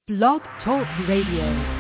Blog Talk Radio.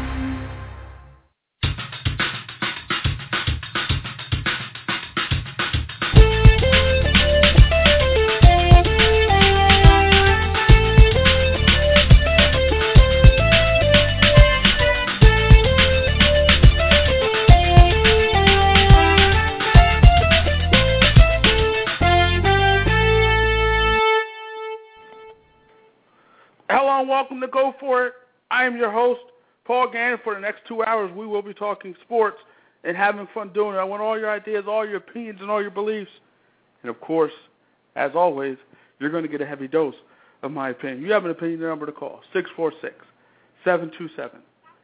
Welcome to Go For It. I am your host, Paul Gannon. For the next 2 hours, we will be talking sports and having fun doing it. I want all your ideas, all your opinions, and all your beliefs. And, of course, as always, you're going to get a heavy dose of my opinion. You have an opinion, the number to call, 646-727-3070.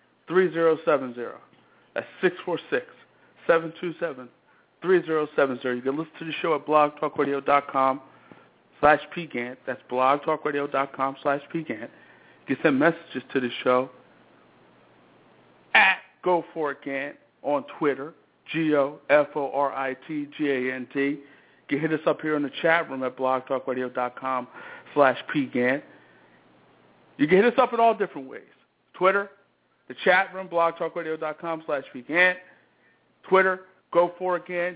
That's 646-727-3070. You can listen to the show at blogtalkradio.com/pgant. That's blogtalkradio.com/pgant. You can send messages to the show at Go For It Gant on Twitter, GOFORITGANT. You can hit us up here in the chat room at blogtalkradio.com/pgant. You can hit us up in all different ways. Twitter, the chat room, blogtalkradio.com/pgant. Twitter, Go For It Gant,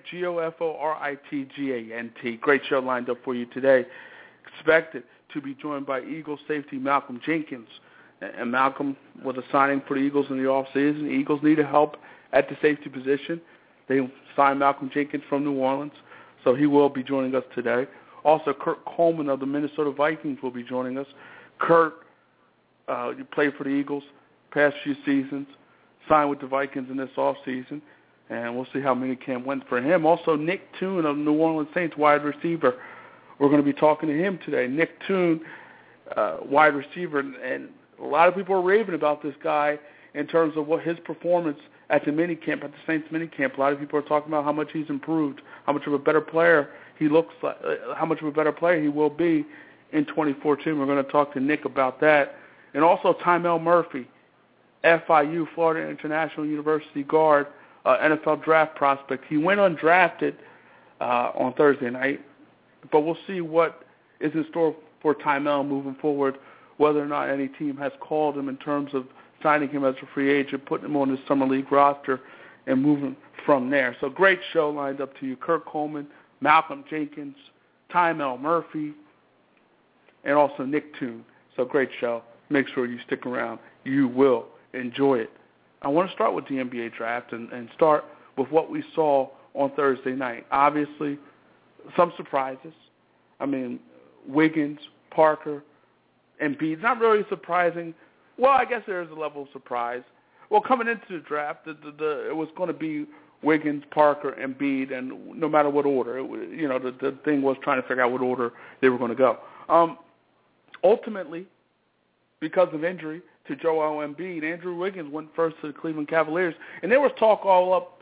GOFORITGANT. Great show lined up for you today. Expected to be joined by Eagles safety Malcolm Jenkins. And Malcolm was a signing for the Eagles in the offseason. The Eagles needed help at the safety position. They signed Malcolm Jenkins from New Orleans, so he will be joining us today. Also, Kurt Coleman of the Minnesota Vikings will be joining us. Kurt, you played for the Eagles past few seasons, signed with the Vikings in this offseason, and we'll see how minicamp went for him. Also, Nick Toon of New Orleans Saints, wide receiver. We're going to be talking to him today. Nick Toon, wide receiver, and a lot of people are raving about this guy in terms of what his performance at the minicamp, at the Saints minicamp. A lot of people are talking about how much he's improved, how much of a better player he looks like, how much of a better player he will be in 2014. We're going to talk to Nick about that. And also Tymel Murphy, FIU, Florida International University guard, NFL draft prospect. He went undrafted on Thursday night. But we'll see what is in store for Tymel moving forward, whether or not any team has called him in terms of signing him as a free agent, putting him on the Summer League roster, and moving from there. So great show lined up to you. Kurt Coleman, Malcolm Jenkins, Tymel Murphy, and also Nick Toon. So great show. Make sure you stick around. You will enjoy it. I want to start with the NBA draft and start with what we saw on Thursday night. Obviously, some surprises. I mean, Wiggins, Parker, Embiid. Not really surprising. Well, I guess there is a level of surprise. Well, coming into the draft, it was going to be Wiggins, Parker, Embiid, and no matter what order. The thing was trying to figure out what order they were going to go. Ultimately, because of injury to Joel Embiid, Andrew Wiggins went first to the Cleveland Cavaliers, and there was talk all up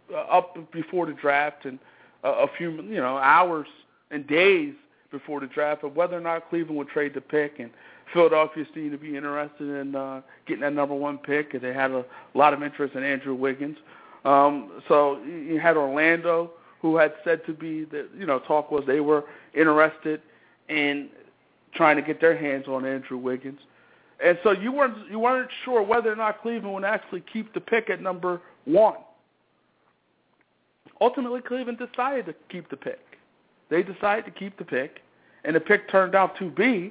before the draft and a few, hours and days before the draft of whether or not Cleveland would trade the pick, and Philadelphia seemed to be interested in getting that number one pick, and they had a lot of interest in Andrew Wiggins. So you had Orlando, who had said to be that, talk was they were interested in trying to get their hands on Andrew Wiggins. And so you weren't sure whether or not Cleveland would actually keep the pick at number one. Ultimately, Cleveland decided to keep the pick. They decided to keep the pick, and the pick turned out to be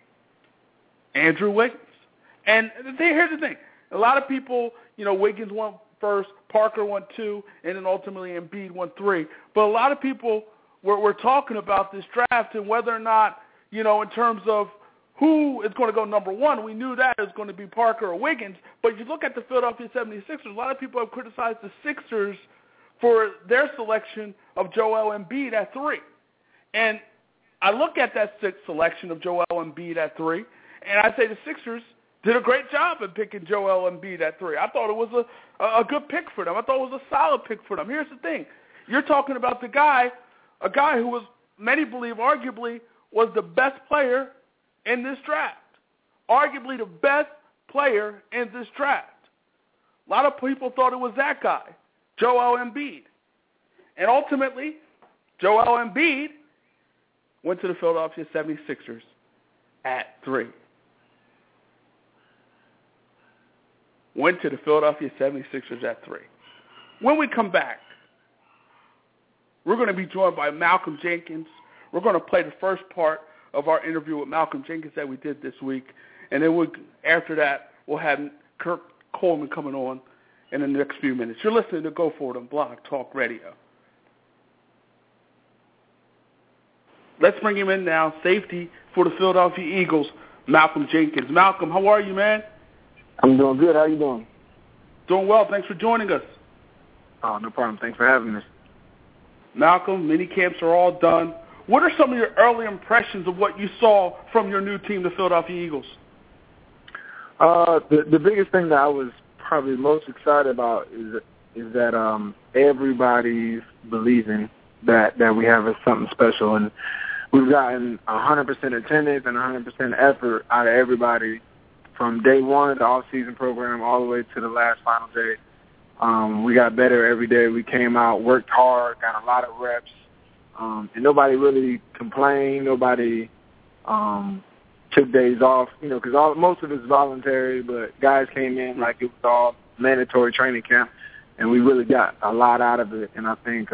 Andrew Wiggins. And here's the thing. A lot of people, Wiggins went first, Parker went two, and then ultimately Embiid went three. But a lot of people were talking about this draft and whether or not, in terms of who is going to go number one. We knew that it was going to be Parker or Wiggins. But you look at the Philadelphia 76ers, a lot of people have criticized the Sixers for their selection of Joel Embiid at three. And I look at that sixth selection of Joel Embiid at three, and I say the Sixers did a great job in picking Joel Embiid at three. I thought it was a good pick for them. I thought it was a solid pick for them. Here's the thing. You're talking about a guy who was, many believe, arguably was the best player in this draft. Arguably the best player in this draft. A lot of people thought it was that guy, Joel Embiid. And ultimately, Joel Embiid went to the Philadelphia 76ers at 3. went to the Philadelphia 76ers at 3. When we come back, we're going to be joined by Malcolm Jenkins. We're going to play the first part of our interview with Malcolm Jenkins that we did this week. And then after that, we'll have Kirk Coleman coming on in the next few minutes. You're listening to Go Forward on Blog Talk Radio. Let's bring him in now. Safety for the Philadelphia Eagles, Malcolm Jenkins. Malcolm, how are you, man? I'm doing good. How you doing? Doing well. Thanks for joining us. Oh, no problem. Thanks for having me. Malcolm, mini camps are all done. What are some of your early impressions of what you saw from your new team, the Philadelphia Eagles? The biggest thing that I was probably most excited about is that everybody's believing that we have something special, and we've gotten 100% attendance and 100% effort out of everybody from day one of the off-season program all the way to the last final day. We got better every day. We came out, worked hard, got a lot of reps, and nobody really complained. Nobody took days off, because most of it's voluntary, but guys came in like it was all mandatory training camp, and we really got a lot out of it. And I think,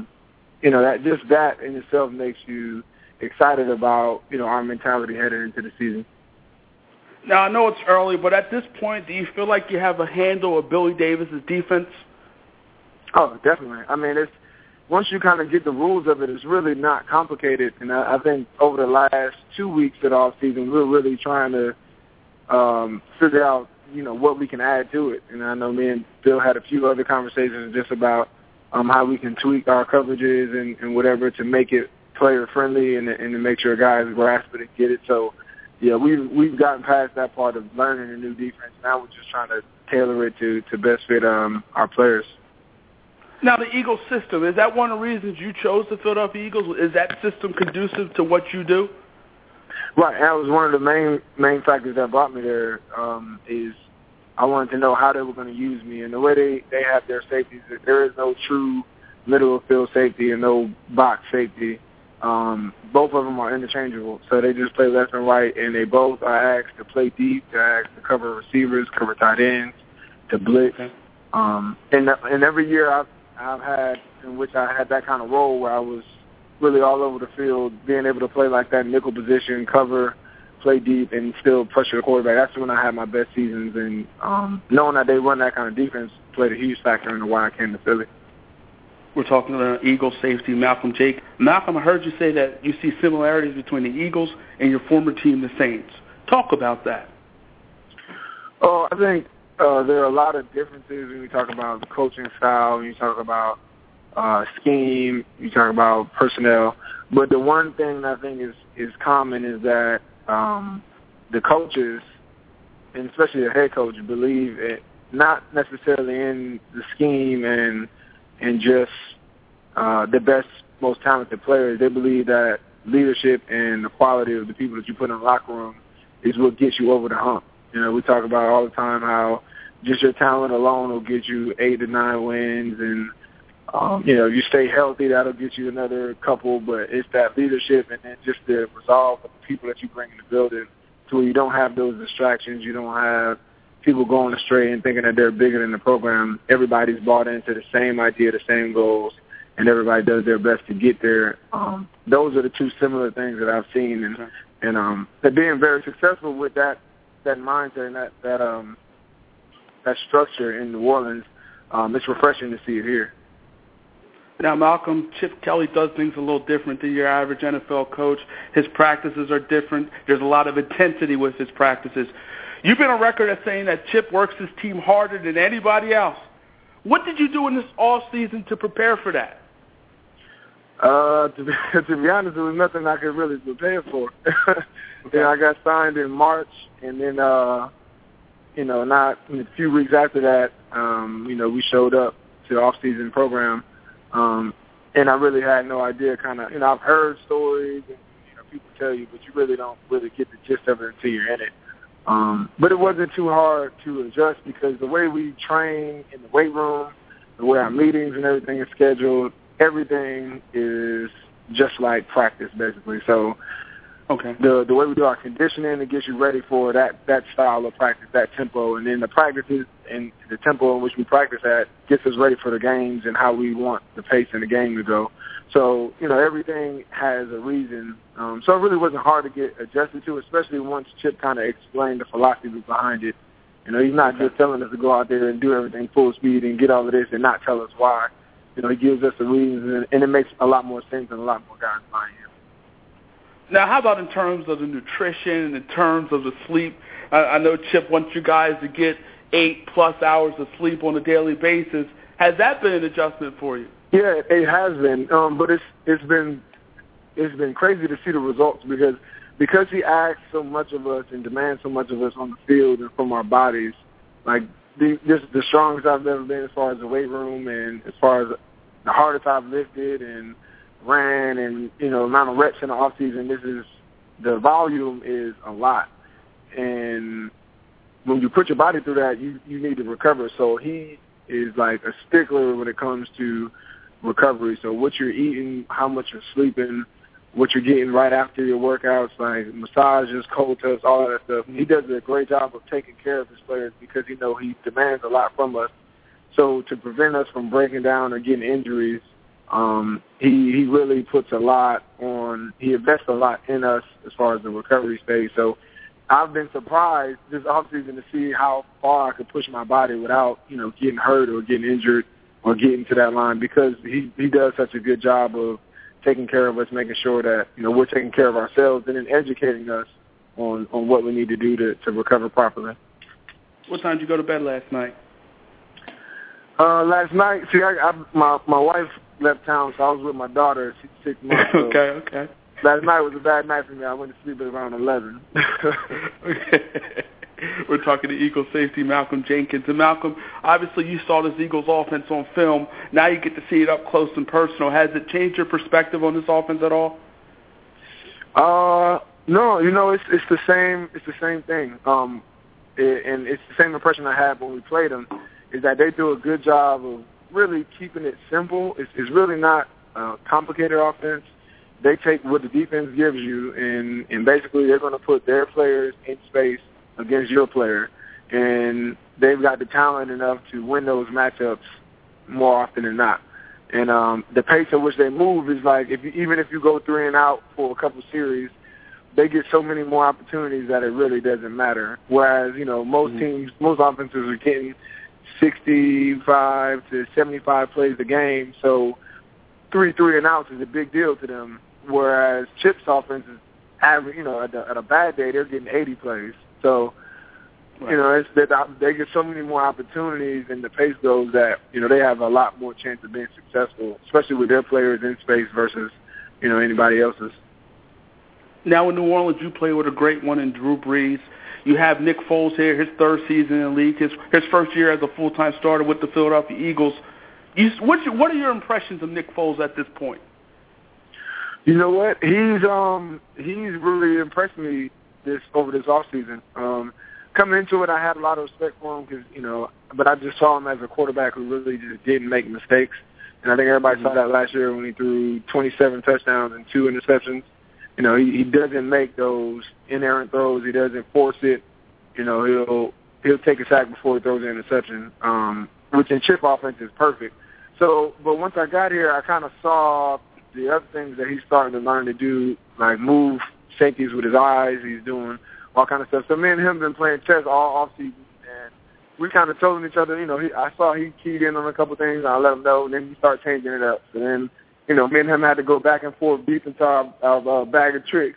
that in itself makes you excited about, our mentality headed into the season. Now, I know it's early, but at this point, do you feel like you have a handle of Billy Davis's defense? Oh, definitely. I mean, once you kind of get the rules of it, it's really not complicated. And I think over the last 2 weeks of the offseason, we're really trying to figure out, what we can add to it. And I know me and Bill had a few other conversations just about how we can tweak our coverages and whatever to make it player-friendly and to make sure guys grasp it and get it. So, yeah, we've gotten past that part of learning a new defense. Now we're just trying to tailor it to best fit our players. Now, the Eagles system, is that one of the reasons you chose the Philadelphia Eagles? Is that system conducive to what you do? Right. That was one of the main factors that brought me there, is I wanted to know how they were going to use me. And the way they have their safeties, there is no true middle of field safety and no box safety. Both of them are interchangeable, so they just play left and right, and they both are asked to play deep, they're asked to cover receivers, cover tight ends, to blitz. Okay. And every year I've had in which I had that kind of role where I was really all over the field, being able to play like that nickel position, cover, play deep, and still pressure the quarterback. That's when I had my best seasons, and knowing that they run that kind of defense played a huge factor in why I came to Philly. We're talking to Eagles safety Malcolm Jenkins. Malcolm, I heard you say that you see similarities between the Eagles and your former team, the Saints. Talk about that. Oh, I think there are a lot of differences when you talk about coaching style, when you talk about scheme, you talk about personnel. But the one thing I think is common is that the coaches, and especially the head coach, believe it, not necessarily in the scheme and just the best, most talented players. They believe that leadership and the quality of the people that you put in the locker room is what gets you over the hump. We talk about all the time how just your talent alone will get you 8 to 9 wins, and if you stay healthy, that'll get you another couple. But it's that leadership and then just the resolve of the people that you bring in the building to where you don't have those distractions, you don't have people going astray and thinking that they're bigger than the program. Everybody's bought into the same idea, the same goals, and everybody does their best to get there. Those are the two similar things that I've seen, and they're being very successful with that mindset and that structure in New Orleans. It's refreshing to see it here. Now, Malcolm, Chip Kelly does things a little different than your average NFL coach. His practices are different. There's a lot of intensity with his practices. You've been on record as saying that Chip works his team harder than anybody else. What did you do in this off-season to prepare for that? To be honest, there was nothing I could really prepare for. Okay. I got signed in March, and then, not a few weeks after that, we showed up to the off-season program, and I really had no idea I've heard stories, and, people tell you, but you really don't really get the gist of it until you're in it. But it wasn't too hard to adjust because the way we train in the weight room, the way our meetings and everything is scheduled, everything is just like practice, basically. So Okay. The way we do our conditioning, it gets you ready for that style of practice, that tempo, and then the practices and the tempo in which we practice at gets us ready for the games and how we want the pace in the game to go. So, everything has a reason. So it really wasn't hard to get adjusted to, especially once Chip kind of explained the philosophy behind it. He's not just telling us to go out there and do everything full speed and get all of this and not tell us why. He gives us the reasons, and it makes a lot more sense and a lot more guys buy in. Now, how about in terms of the nutrition and in terms of the sleep? I know Chip wants you guys to get 8+ hours of sleep on a daily basis. Has that been an adjustment for you? Yeah, it has been, but it's been crazy to see the results because he asks so much of us and demands so much of us on the field and from our bodies. Like this is the strongest I've ever been as far as the weight room and as far as the hardest I've lifted and ran and, amount of reps in the off season. The volume is a lot. And when you put your body through that, you need to recover. So he is like a stickler when it comes to recovery. So what you're eating, how much you're sleeping, what you're getting right after your workouts, like massages, cold tubs, all of that stuff. He does a great job of taking care of his players because he demands a lot from us. So to prevent us from breaking down or getting injuries, he really puts a lot on. He invests a lot in us as far as the recovery stage. So I've been surprised this offseason to see how far I could push my body without, getting hurt or getting injured or getting to that line because he does such a good job of taking care of us, making sure that, we're taking care of ourselves and then educating us on what we need to do to recover properly. What time did you go to bed last night? Last night, my wife left town, so I was with my daughter. She's 6 months. So Okay. Last night was a bad night for me. I went to sleep at around 11. Okay. We're talking to Eagles safety Malcolm Jenkins. And Malcolm, obviously you saw this Eagles offense on film. Now you get to see it up close and personal. Has it changed your perspective on this offense at all? No. It's the same. It's the same thing. And it's the same impression I had when we played them. Is that they do a good job of really keeping it simple. It's really not a complicated offense. They take what the defense gives you, and basically they're going to put their players in space against your player. And they've got the talent enough to win those matchups more often than not. And the pace at which they move is like, even if you go 3 and out for a couple series, they get so many more opportunities that it really doesn't matter. Whereas, most teams, most offenses are getting 65 to 75 plays a game, so 3 and outs is a big deal to them. Whereas Chip's offense is average, at a bad day they're getting 80 plays. So, right. They get so many more opportunities, and the pace goes that they have a lot more chance of being successful, especially with their players in space versus anybody else's. Now in New Orleans, you play with a great one in Drew Brees. You have Nick Foles here, his 3rd season in the league, his first year as a full-time starter with the Philadelphia Eagles. What are your impressions of Nick Foles at this point? You know what? He's really impressed me over this offseason. Coming into it, I had a lot of respect for him because, but I just saw him as a quarterback who really just didn't make mistakes. And I think everybody saw that last year when he threw 27 touchdowns and 2 interceptions. He doesn't make those inerrant throws. He doesn't force it. He'll take a sack before he throws an interception, which in Chip offense is perfect. So, but once I got here, I kind of saw the other things that he's starting to learn to do, like move safeties with his eyes. He's doing all kind of stuff. So me and him have been playing chess all offseason, and we kind of told each other, I saw he keyed in on a couple things, and I let him know, and then he started changing it up. So then, me and him had to go back and forth deep into our bag of tricks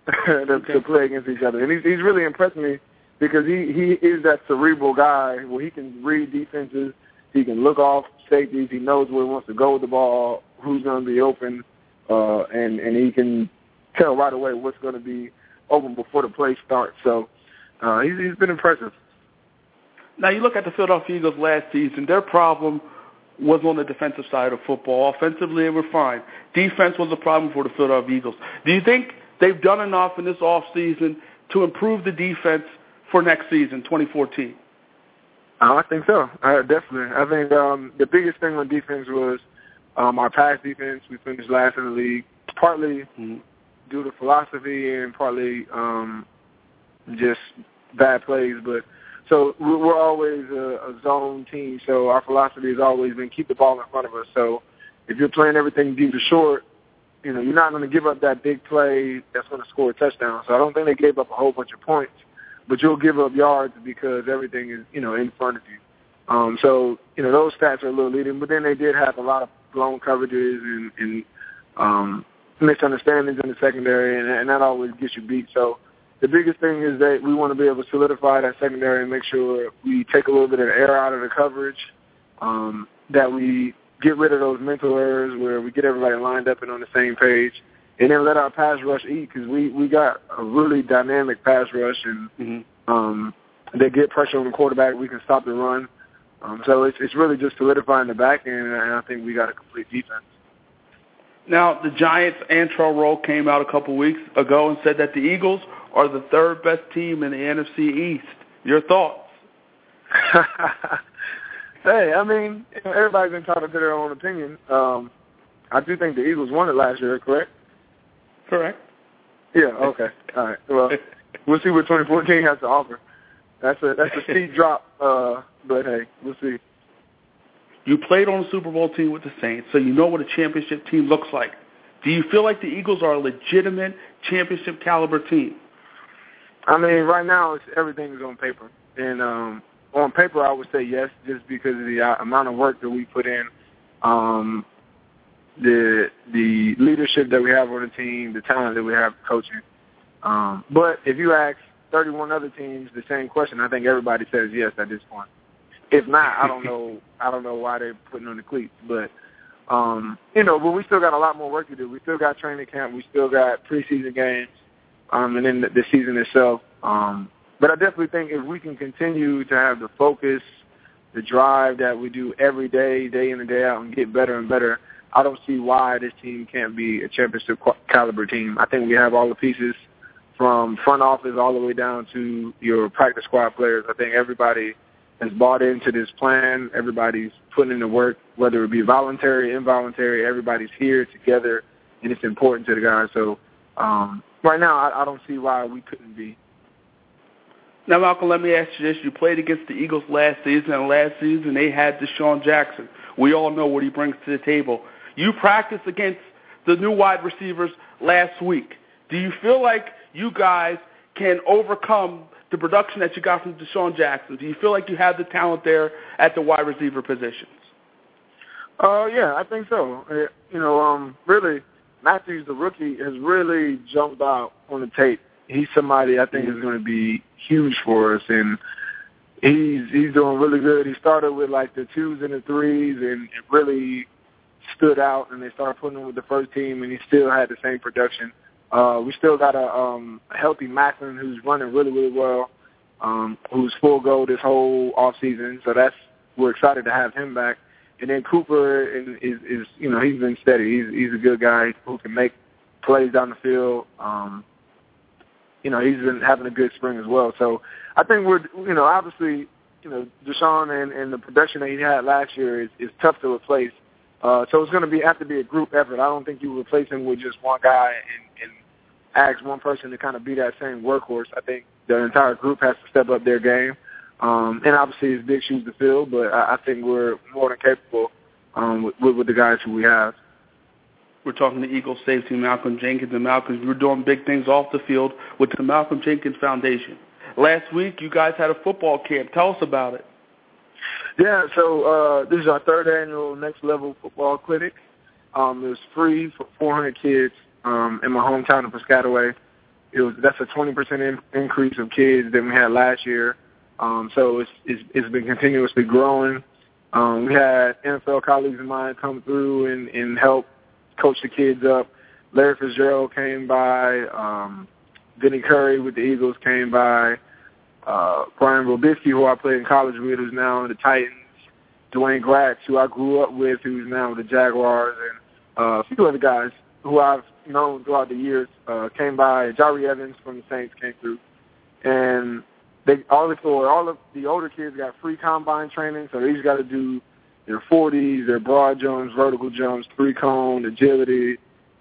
to play against each other. And he's really impressed me because he is that cerebral guy where he can read defenses, he can look off safeties, he knows where he wants to go with the ball, who's going to be open, and he can tell right away what's going to be open before the play starts. So he's been impressive. Now you look at the Philadelphia Eagles last season, their problem was on the defensive side of football. Offensively, they were fine. Defense was a problem for the Philadelphia Eagles. Do you think they've done enough in this offseason to improve the defense for next season, 2014? I think so. Definitely. I think the biggest thing on defense was our pass defense. We finished last in the league, partly due to philosophy and partly just bad plays. But so we're always a zone team, so our philosophy has always been keep the ball in front of us. So if you're playing everything deep to short, you're not going to give up that big play that's going to score a touchdown. So I don't think they gave up a whole bunch of points, but you'll give up yards because everything is, in front of you. So, those stats are a little leading, but then they did have a lot of blown coverages and misunderstandings in the secondary, and that always gets you beat. So the biggest thing is that we want to be able to solidify that secondary and make sure we take a little bit of air out of the coverage, that we get rid of those mental errors where we get everybody lined up and on the same page, and then let our pass rush eat because we got a really dynamic pass rush, and they get pressure on the quarterback. We can stop the run. So it's really just solidifying the back end, and I think we got a complete defense. Now, the Giants' Antrel Rolle came out a couple weeks ago and said that the Eagles are the third best team in the NFC East. Your thoughts? Hey, everybody's entitled to their own opinion. I do think the Eagles won it last year, correct? Correct. Yeah, okay. All right. Well, we'll see what 2014 has to offer. That's a steep drop, but hey, we'll see. You played on a Super Bowl team with the Saints, so you know what a championship team looks like. Do you feel like the Eagles are a legitimate championship caliber team? Right now everything is on paper, and on paper I would say yes, just because of the amount of work that we put in, the leadership that we have on the team, the talent that we have coaching. But if you ask 31 other teams the same question, I think everybody says yes at this point. If not, I don't know why they're putting on the cleats. But but we still got a lot more work to do. We still got training camp. We still got preseason games, and then the season itself. But I definitely think if we can continue to have the focus, the drive that we do every day, day in and day out, and get better and better, I don't see why this team can't be a championship caliber team. I think we have all the pieces from front office all the way down to your practice squad players. I think everybody has bought into this plan. Everybody's putting in the work, whether it be voluntary, involuntary. Everybody's here together, and it's important to the guys. So right now I don't see why we couldn't be. Now, Malcolm, let me ask you this. You played against the Eagles last season, and last season they had Deshaun Jackson. We all know what he brings to the table. You practiced against the new wide receivers last week. Do you feel like you guys can overcome the production that you got from Deshaun Jackson? Do you feel like you have the talent there at the wide receiver positions? Yeah, I think so. Really, Matthews, the rookie, has really jumped out on the tape. He's somebody I think is going to be huge for us, and he's doing really good. He started with like the 2s and the 3s, and it really stood out, and they started putting him with the first team, and he still had the same production. We still got a healthy Macklin who's running really, really well, who's full go this whole off season. So we're excited to have him back. And then Cooper is he's been steady. He's a good guy who can make plays down the field. He's been having a good spring as well. So I think we're obviously Deshaun and the production that he had last year is tough to replace. So it's going to have to be a group effort. I don't think you replace him with just one guy and ask one person to kind of be that same workhorse. I think the entire group has to step up their game. And obviously it's big shoes to fill, but I think we're more than capable with the guys who we have. We're talking to Eagles safety Malcolm Jenkins. And Malcolm, you're doing big things off the field with the Malcolm Jenkins Foundation. Last week you guys had a football camp. Tell us about it. Yeah, so this is our third annual Next Level Football Clinic. It was free for 400 kids in my hometown of Piscataway. That's a 20% increase of kids than we had last year. So it's been continuously growing. We had NFL colleagues of mine come through and help coach the kids up. Larry Fitzgerald came by. Vinny Curry with the Eagles came by. Brian Robisky, who I played in college with, who's now in the Titans. Dwayne Gratz, who I grew up with, who's now with the Jaguars. And a few other guys who I've known throughout the years came by. Jari Evans from the Saints came through. And all of the older kids got free combine training, so they each got to do their 40s, their broad jumps, vertical jumps, 3-cone, agility.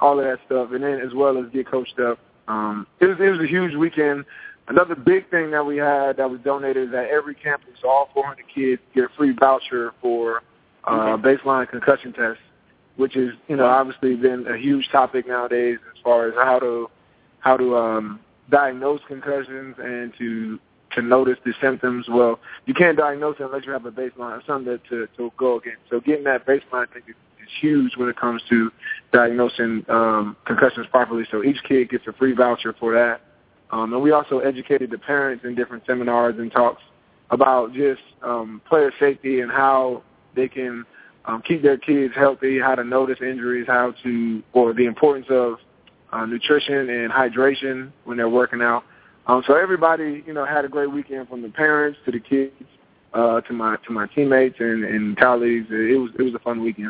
all of that stuff, and then as well as get coached up. It was a huge weekend. Another big thing that we had that was donated is that every campus, all 400 kids, get a free voucher for baseline concussion tests, which is, obviously been a huge topic nowadays as far as how to diagnose concussions and to notice the symptoms. Well, you can't diagnose it unless you have a baseline or something to go against. So getting that baseline thing is huge when it comes to diagnosing concussions properly. So each kid gets a free voucher for that. And we also educated the parents in different seminars and talks about just player safety and how they can keep their kids healthy, how to notice injuries, or the importance of nutrition and hydration when they're working out. So everybody, had a great weekend, from the parents to the kids, to my teammates and colleagues. It was a fun weekend.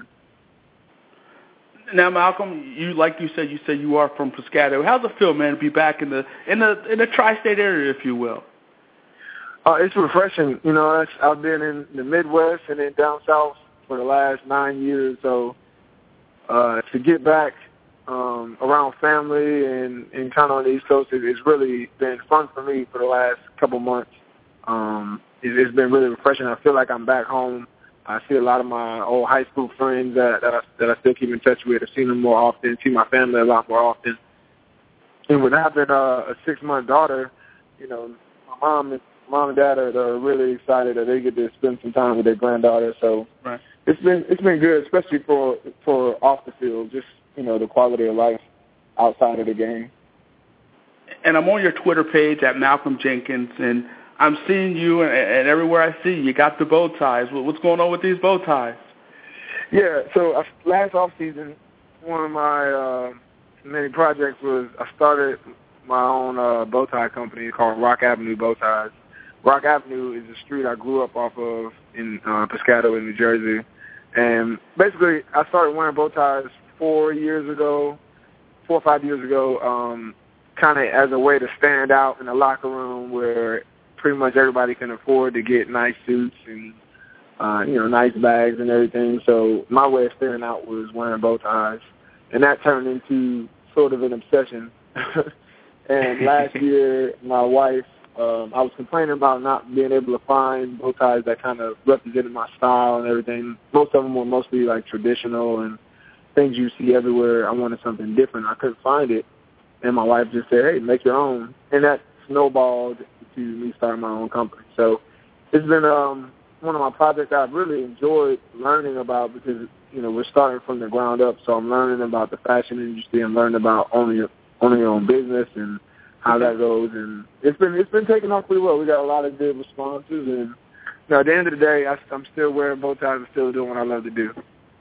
Now, Malcolm, like you said you are from Piscataway. How's it feel, man, to be back in the tri-state area, if you will? It's refreshing. I've been in the Midwest and then down south for the last 9 years. So to get back around family and kind of on the East Coast, it's really been fun for me for the last couple months. It's been really refreshing. I feel like I'm back home. I see a lot of my old high school friends that I still keep in touch with. I've seen them more often, see my family a lot more often. And with having a 6-month daughter, my mom and dad are really excited that they get to spend some time with their granddaughter. So right. It's been good, especially for off the field, just the quality of life outside of the game. And I'm on your Twitter page at Malcolm Jenkins, and I'm seeing you, and everywhere I see you got the bow ties. What's going on with these bow ties? Yeah, so last off season, one of my many projects was I started my own bow tie company called Rock Avenue Bow Ties. Rock Avenue is a street I grew up off of in Piscataway, New Jersey. And basically, I started wearing bow ties 4 or 5 years ago, kind of as a way to stand out in the locker room where pretty much everybody can afford to get nice suits and, nice bags and everything. So my way of standing out was wearing bow ties. And that turned into sort of an obsession. And last year, my wife, I was complaining about not being able to find bow ties that kind of represented my style and everything. Most of them were mostly like traditional and things you see everywhere. I wanted something different. I couldn't find it. And my wife just said, hey, make your own. And that snowballed to me starting my own company. So it's been one of my projects I've really enjoyed learning about because, we're starting from the ground up. So I'm learning about the fashion industry and learning about owning your own business and how that goes. And it's been taking off pretty well. We got a lot of good responses. And at the end of the day, I'm still wearing bow ties and still doing what I love to do.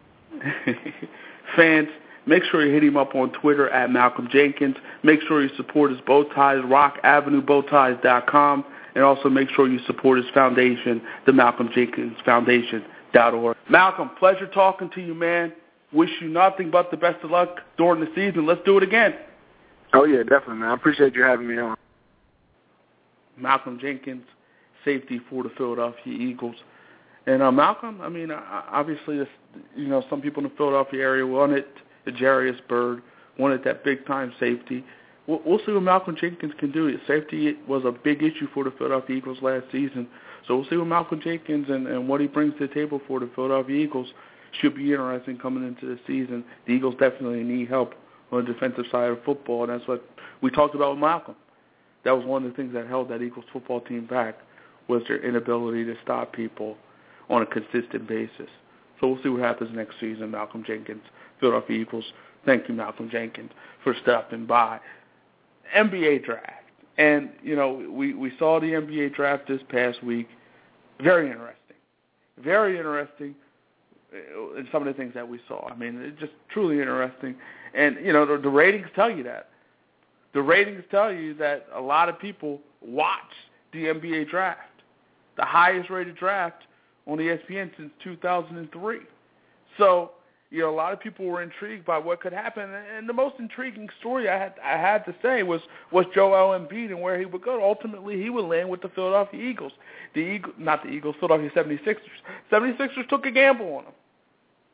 Fans, make sure you hit him up on Twitter at Malcolm Jenkins. Make sure you support his bow ties, rockavenuebowties.com, and also make sure you support his foundation, the Malcolm Jenkins Foundation.org. Malcolm, pleasure talking to you, man. Wish you nothing but the best of luck during the season. Let's do it again. Oh, yeah, definitely, man. I appreciate you having me on. Malcolm Jenkins, safety for the Philadelphia Eagles. And Malcolm, obviously, some people in the Philadelphia area wanted Jarius Byrd, wanted that big-time safety. We'll see what Malcolm Jenkins can do. Safety was a big issue for the Philadelphia Eagles last season. So we'll see what Malcolm Jenkins and what he brings to the table for the Philadelphia Eagles. Should be interesting coming into the season. The Eagles definitely need help on the defensive side of football, and that's what we talked about with Malcolm. That was one of the things that held that Eagles football team back, was their inability to stop people on a consistent basis. So we'll see what happens next season, Malcolm Jenkins, Philadelphia Eagles. Thank you, Malcolm Jenkins, for stopping by. NBA draft. And, we saw the NBA draft this past week. Very interesting. Very interesting in some of the things that we saw. It's just truly interesting. And, the ratings tell you that. The ratings tell you that a lot of people watch the NBA draft, the highest-rated draft on ESPN since 2003. So, a lot of people were intrigued by what could happen. And the most intriguing story I had to say was Joel Embiid and where he would go. Ultimately, he would land with the Philadelphia Eagles. Philadelphia 76ers. 76ers took a gamble on him.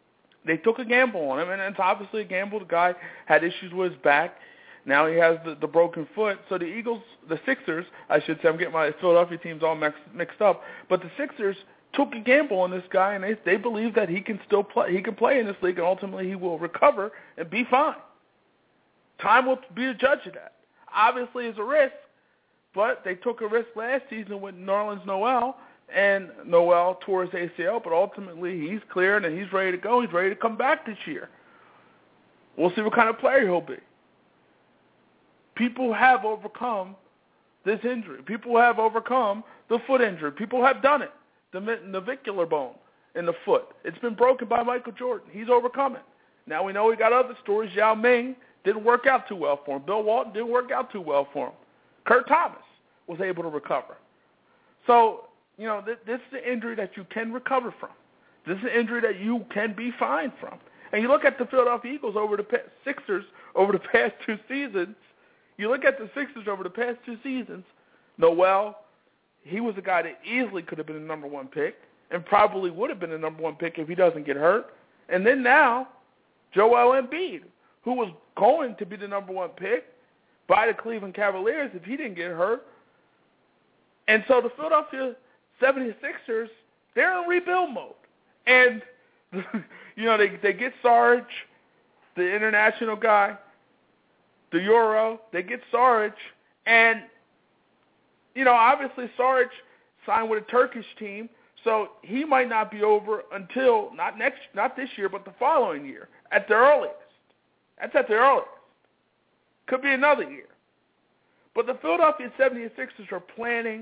they took a gamble on him, and it's obviously a gamble. The guy had issues with his back. Now he has the broken foot. So the Sixers, I should say, I'm getting my Philadelphia teams all mixed up, but the Sixers took a gamble on this guy, and they believe that he can still play. He can play in this league, and ultimately he will recover and be fine. Time will be a judge of that. Obviously, it's a risk, but they took a risk last season with Nerlens Noel, and Noel tore his ACL, but ultimately he's cleared and he's ready to go. He's ready to come back this year. We'll see what kind of player he'll be. People have overcome this injury. People have overcome the foot injury. People have done it. The navicular bone in the foot. It's been broken by Michael Jordan. He's overcome it. Now we know we got other stories. Yao Ming didn't work out too well for him. Bill Walton didn't work out too well for him. Kurt Thomas was able to recover. So, this is an injury that you can recover from. This is an injury that you can be fine from. And you look at the Philadelphia Eagles Sixers over the past 2 seasons. You look at the Sixers over the past 2 seasons, Noel, he was a guy that easily could have been a number 1 pick and probably would have been a number 1 pick if he doesn't get hurt. And then now, Joel Embiid, who was going to be the number 1 pick by the Cleveland Cavaliers if he didn't get hurt. And so the Philadelphia 76ers, they're in rebuild mode. And, they get Sarge, the international guy, the Euro, they get Sarge, and, obviously Sarge signed with a Turkish team, so he might not be over until, not this year, but the following year, at the earliest. That's at the earliest. Could be another year. But the Philadelphia 76ers are planning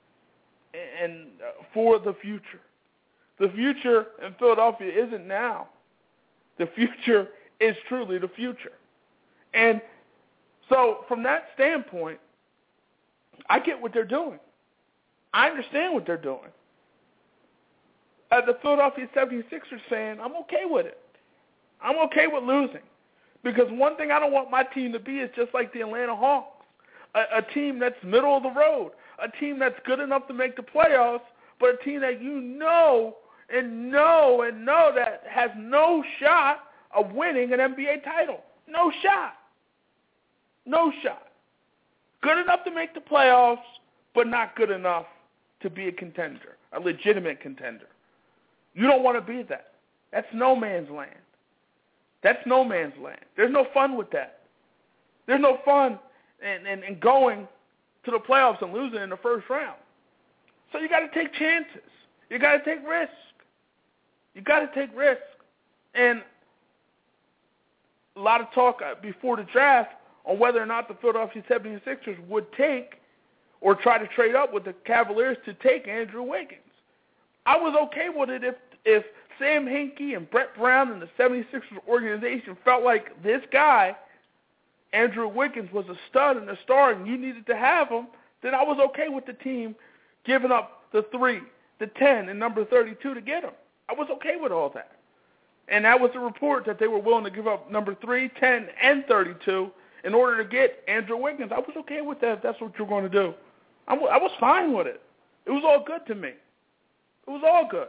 for the future. The future in Philadelphia isn't now. The future is truly the future. And so from that standpoint, I get what they're doing. I understand what they're doing. As the Philadelphia 76ers fan, I'm okay with it. I'm okay with losing. Because one thing I don't want my team to be is just like the Atlanta Hawks, a team that's middle of the road, a team that's good enough to make the playoffs, but a team that know that has no shot of winning an NBA title. No shot. No shot. Good enough to make the playoffs, but not good enough to be a contender, a legitimate contender. You don't want to be that. That's no man's land. That's no man's land. There's no fun with that. There's no fun in going to the playoffs and losing in the first round. So you got to take chances. You got to take risks. You got to take risks. And a lot of talk before the draft on whether or not the Philadelphia 76ers would take or try to trade up with the Cavaliers to take Andrew Wiggins. I was okay with it if Sam Hinkie and Brett Brown and the 76ers organization felt like this guy, Andrew Wiggins, was a stud and a star and you needed to have him, then I was okay with the team giving up the 3, the 10, and number 32 to get him. I was okay with all that. And that was the report that they were willing to give up number 3, 10, and 32 in order to get Andrew Wiggins. I was okay with that if that's what you're going to do. I was fine with it. It was all good to me. It was all good.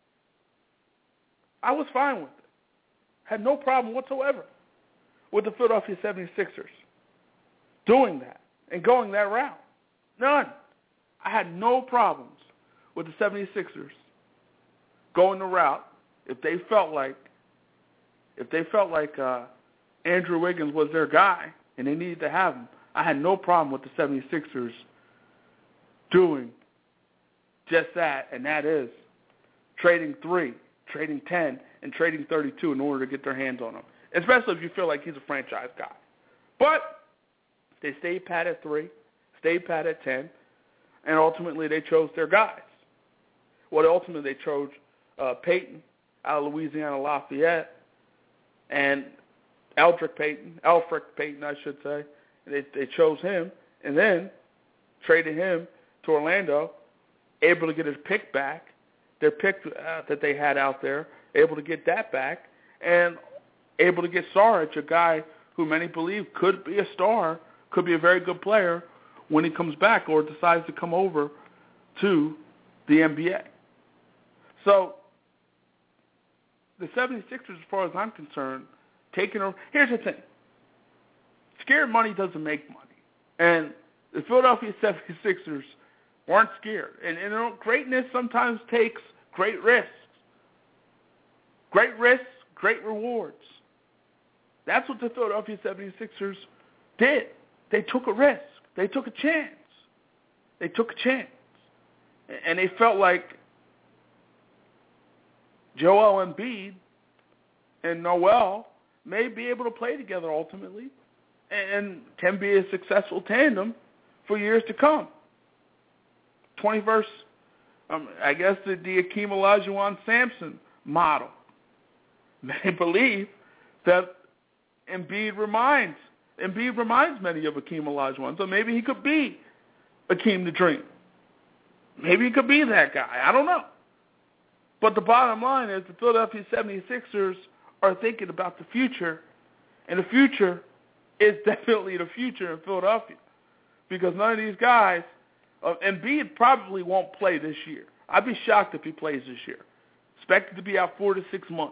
I was fine with it. Had no problem whatsoever with the Philadelphia 76ers doing that and going that route. None. I had no problems with the 76ers going the route if they felt like Andrew Wiggins was their guy and they needed to have him. I had no problem with the 76ers doing just that, and that is trading 3, trading 10, and trading 32 in order to get their hands on him, especially if you feel like he's a franchise guy. But they stayed pat at 3, stayed pat at 10, and ultimately they chose their guys. Well, ultimately they chose Payton out of Louisiana Lafayette and Elfrid Payton, I should say. They chose him and then traded him to Orlando, able to get his pick back, their pick that they had out there, able to get that back, and able to get Sarge, a guy who many believe could be a star, could be a very good player when he comes back or decides to come over to the NBA. So the 76ers, as far as I'm concerned, taking over. Here's the thing. Scared money doesn't make money. And the Philadelphia 76ers weren't scared. And greatness sometimes takes great risks. Great risks, great rewards. That's what the Philadelphia 76ers did. They took a risk. They took a chance. They took a chance. And they felt like Joel Embiid and Noel may be able to play together ultimately and can be a successful tandem for years to come. 21st, I guess the Akeem Olajuwon Sampson model. Many believe that Embiid reminds many of Akeem Olajuwon, so maybe he could be Akeem the Dream. Maybe he could be that guy. I don't know. But the bottom line is the Philadelphia 76ers are thinking about the future, and the future is definitely the future in Philadelphia because none of these guys, Embiid probably won't play this year. I'd be shocked if he plays this year. Expected to be out 4 to 6 months.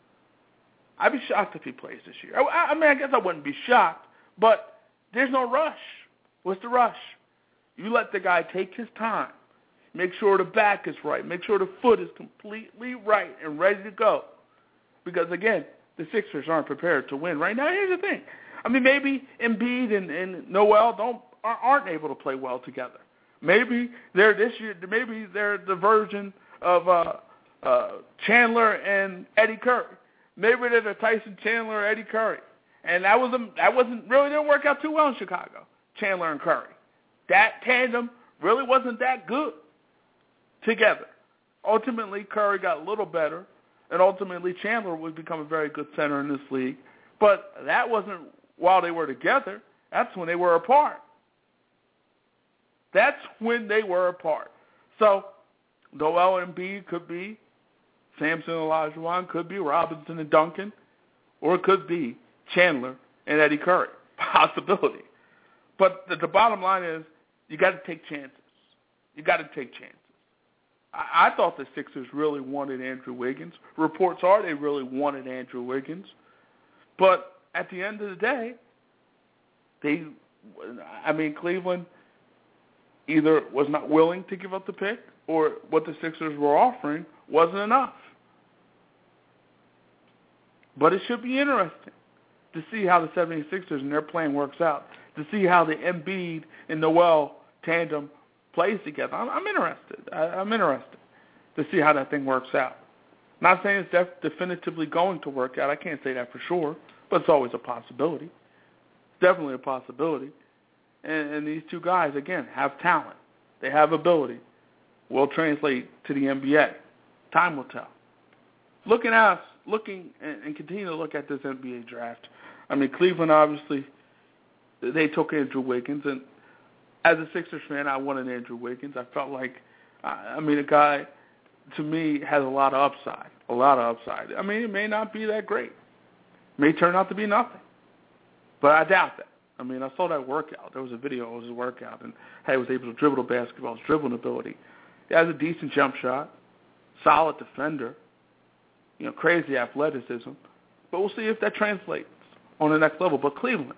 I'd be shocked if he plays this year. I mean, I guess I wouldn't be shocked, but there's no rush. What's the rush? You let the guy take his time. Make sure the back is right. Make sure the foot is completely right and ready to go. Because, again, the Sixers aren't prepared to win right now. Here's the thing. I mean, maybe Embiid and Noel aren't able to play well together. Maybe they're this year. Maybe they're the version of Chandler and Eddie Curry. Maybe they're the Tyson Chandler or Eddie Curry. And that didn't work out too well in Chicago, Chandler and Curry. That tandem really wasn't that good together. Ultimately, Curry got a little better, and ultimately Chandler would become a very good center in this league. But that wasn't while they were together. That's when they were apart. That's when they were apart. So Noel and Embiid could be Sampson and Olajuwon, could be Robinson and Duncan, or it could be Chandler and Eddie Curry. Possibility. But the bottom line is you got to take chances. You got to take chances. I thought the Sixers really wanted Andrew Wiggins. Reports are they really wanted Andrew Wiggins. But at the end of the day, Cleveland either was not willing to give up the pick or what the Sixers were offering wasn't enough. But it should be interesting to see how the 76ers and their plan works out, to see how the Embiid and Noel tandem plays together. I'm interested. I'm interested to see how that thing works out. Not saying it's definitively going to work out. I can't say that for sure, but it's always a possibility. It's definitely a possibility. And these two guys, again, have talent. They have ability. Will translate to the NBA. Time will tell. Looking and continue to look at this NBA draft. I mean, Cleveland, obviously, they took Andrew Wiggins. And as a Sixers fan, I wanted Andrew Wiggins. I felt like, a guy, to me, has a lot of upside. A lot of upside. I mean, it may not be that great. It may turn out to be nothing. But I doubt that. I mean, I saw that workout. There was a video of his workout, and he was able to dribble the basketball, his dribbling ability. He has a decent jump shot, solid defender, crazy athleticism. But we'll see if that translates on the next level. But Cleveland,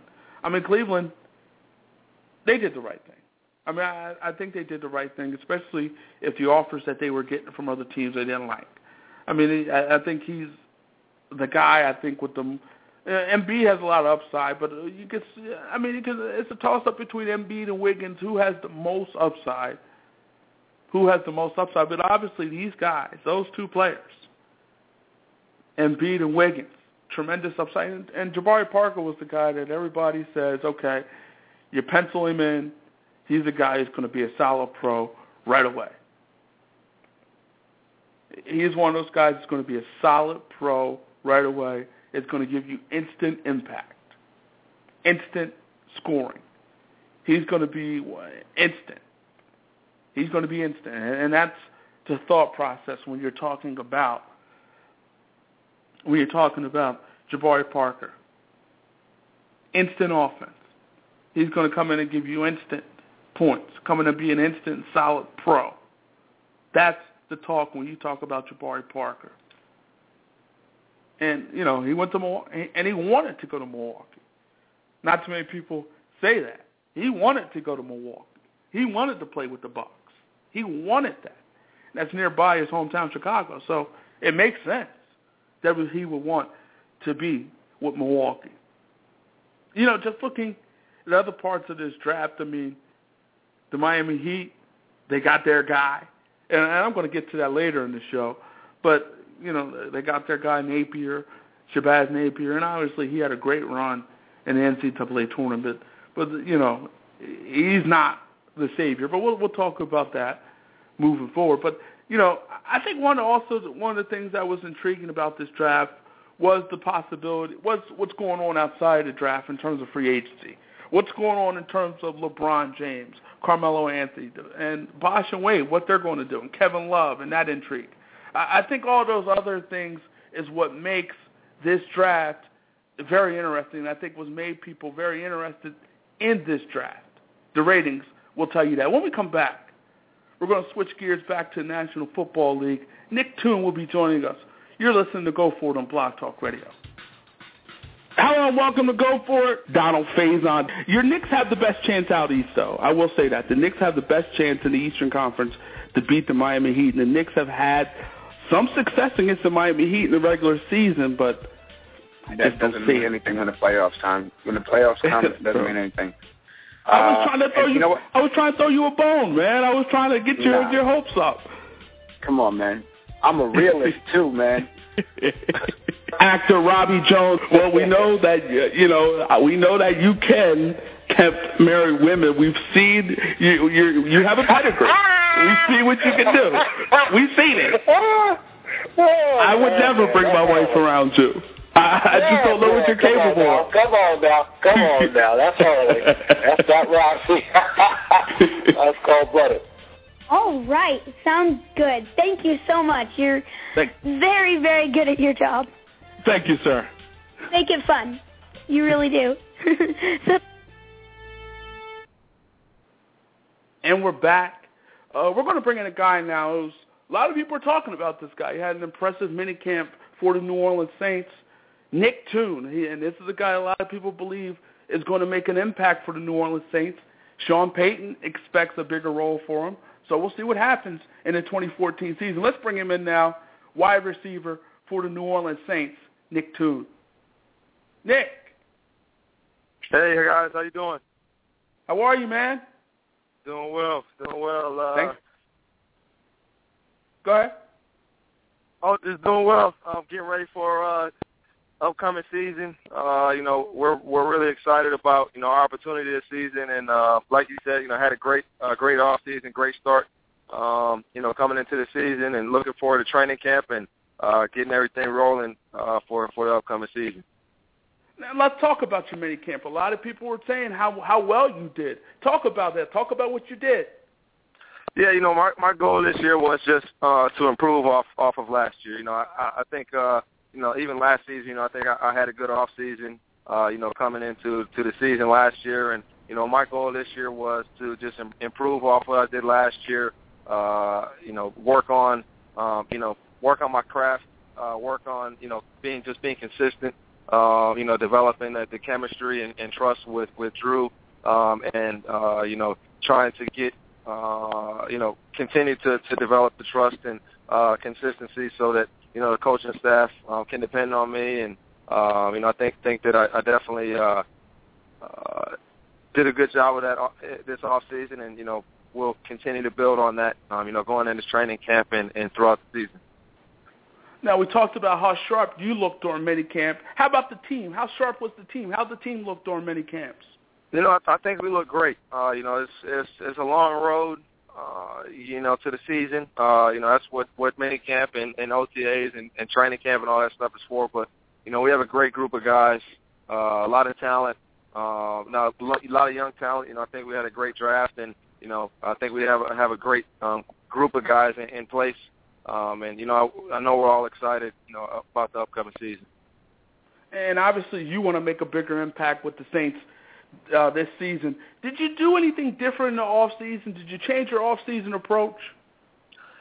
they did the right thing. I mean, I think they did the right thing, especially if the offers that they were getting from other teams they didn't like. I mean, I think he's the guy, with them. Embiid has a lot of upside, but it's a toss-up between Embiid and Wiggins. Who has the most upside? But obviously these guys, those two players, Embiid and Wiggins, tremendous upside. And Jabari Parker was the guy that everybody says, okay, you pencil him in. He's the guy who's going to be a solid pro right away. He's one of those guys that's going to be a solid pro right away. It's going to give you instant impact, instant scoring. He's going to be instant. He's going to be instant. And that's the thought process when you're talking about Jabari Parker. Instant offense. He's going to come in and give you instant points, coming to be an instant solid pro. That's the talk when you talk about Jabari Parker. And, you know, he went to Milwaukee, and he wanted to go to Milwaukee. Not too many people say that. He wanted to go to Milwaukee. He wanted to play with the Bucks. He wanted that. And that's nearby his hometown, Chicago. So it makes sense that he would want to be with Milwaukee. You know, just looking at other parts of this draft, I mean, the Miami Heat, they got their guy. And I'm going to get to that later in the show. But, you know, they got their guy Napier, Shabazz Napier, and obviously he had a great run in the NCAA tournament. But, you know, he's not the savior. But we'll talk about that moving forward. But, you know, I think one of the things that was intriguing about this draft was the possibility, what's going on outside the draft in terms of free agency. What's going on in terms of LeBron James, Carmelo Anthony, and Bosh and Wade, what they're going to do, and Kevin Love, and that intrigue. I think all those other things is what makes this draft very interesting, and I think was made people very interested in this draft. The ratings will tell you that. When we come back, we're going to switch gears back to the National Football League. Nick Toon will be joining us. You're listening to Go For It on Blog Talk Radio. Hello and welcome to Go For It. Donald Faison. Your Knicks have the best chance out east, though. I will say that. The Knicks have the best chance in the Eastern Conference to beat the Miami Heat, and the Knicks have had some success against the Miami Heat in the regular season, but that doesn't mean anything when the playoffs come. When the playoffs come, it doesn't mean anything. I was trying to throw you. I was trying to throw you a bone, man. I was trying to get your hopes up. Come on, man. I'm a realist too, man. Actor Robbie Jones. Well, we know that we know that you can marry women. We've seen you have a pedigree. We see what you can do. We've seen it. I would never bring my wife around you. I just don't know what you're capable of. Come on now. That's early. That's not Roxy. That's cold-blooded. All right. Sounds good. Thank you so much. You're very, very good at your job. Thank you, sir. Make it fun. You really do. And we're back. We're going to bring in a guy now who's a lot of people are talking about this guy. He had an impressive minicamp for the New Orleans Saints. Nick Toon, and this is a guy a lot of people believe is going to make an impact for the New Orleans Saints. Sean Payton expects a bigger role for him, so we'll see what happens in the 2014 season. Let's bring him in now, wide receiver for the New Orleans Saints, Nick Toon. Nick. Hey, guys, how you doing? How are you, man? Doing well. Thanks. Go ahead. Oh, just doing well. I'm getting ready for upcoming season. We're really excited about our opportunity this season, and like you said, had a great off season, great start. Coming into the season and looking forward to training camp and getting everything rolling for the upcoming season. Now, let's talk about your mini camp. A lot of people were saying how well you did. Talk about that. Talk about what you did. Yeah, my goal this year was just to improve off of last year. I think even last season, I think I had a good off season. Coming into the season last year, and my goal this year was to just improve off what I did last year. Work on my craft, work on being consistent. Developing the chemistry and trust with Drew, and trying to get continue to develop the trust and consistency so that the coaching staff can depend on me, and I think that I definitely did a good job with that this off season, and we'll continue to build on that going into training camp and throughout the season. Now, we talked about how sharp you looked during minicamp. How about the team? How sharp was the team? How did the team look during minicamps? I think we look great. It's a long road, to the season. That's what minicamp and OTAs and training camp and all that stuff is for. But, we have a great group of guys, a lot of talent, a lot of young talent. I think we had a great draft, and, I think we have a great group of guys in place. And, I know we're all excited, about the upcoming season. And obviously you want to make a bigger impact with the Saints this season. Did you do anything different in the off season? Did you change your off season approach?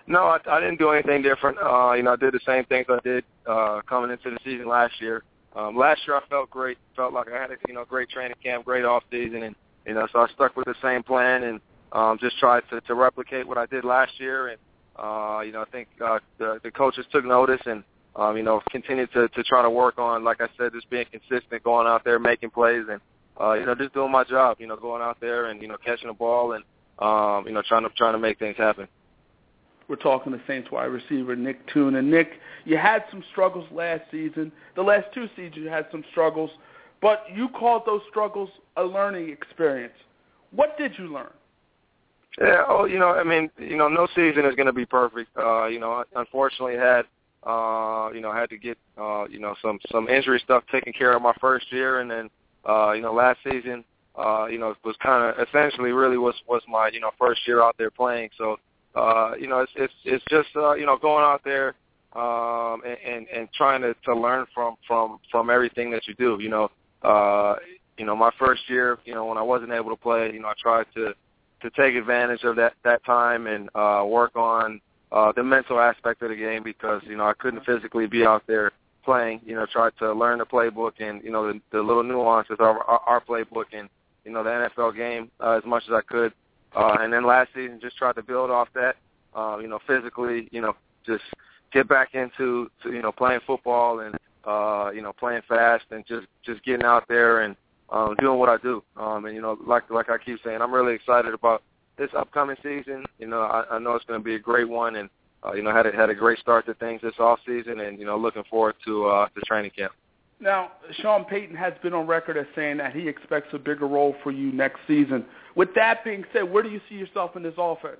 No, I didn't do anything different. I did the same things I did coming into the season last year. Last year I felt great. Felt like I had a great training camp, great off season, and so I stuck with the same plan and just tried to replicate what I did last year. And I think the coaches took notice and continued to try to work on, like I said, just being consistent, going out there, making plays, and just doing my job. Going out there and catching the ball and trying to make things happen. We're talking to Saints wide receiver Nick Toon. And, Nick, you had some struggles last season. The last two seasons you had some struggles, but you called those struggles a learning experience. What did you learn? Yeah, no season is going to be perfect. Unfortunately had to get, some injury stuff taken care of my first year. And then, last season, was kind of essentially really was my, first year out there playing. So, it's just going out there and trying to learn from everything that you do. My first year, when I wasn't able to play, I tried to take advantage of that time and work on the mental aspect of the game because I couldn't physically be out there playing. Tried to learn the playbook and the little nuances of our playbook and the NFL game as much as I could. And then last season, just tried to build off that, physically, just get back into playing football and, playing fast and just getting out there and doing what I do. Like I keep saying, I'm really excited about this upcoming season. I know it's going to be a great one and, had a great start to things this off season and, looking forward to the training camp. Now, Sean Payton has been on record as saying that he expects a bigger role for you next season. With that being said, where do you see yourself in this offense?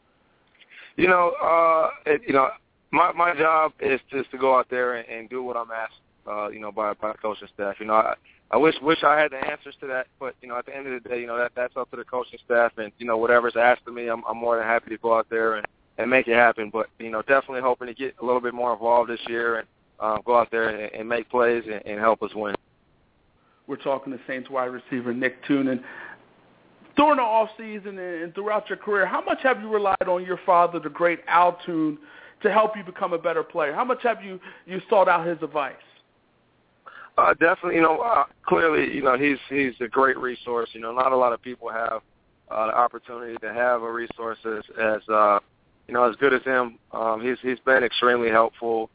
My job is just to go out there and do what I'm asked, by the coaching staff. I wish I had the answers to that, but at the end of the day, that's up to the coaching staff, and whatever's asked of me, I'm more than happy to go out there and make it happen. But definitely hoping to get a little bit more involved this year and go out there and make plays and help us win. We're talking to Saints wide receiver Nick Toon. And during the offseason and throughout your career, how much have you relied on your father, the great Al Toon, to help you become a better player? How much have you sought out his advice? Definitely, clearly, he's a great resource. Not a lot of people have the opportunity to have a resource as good as him. He's been extremely helpful.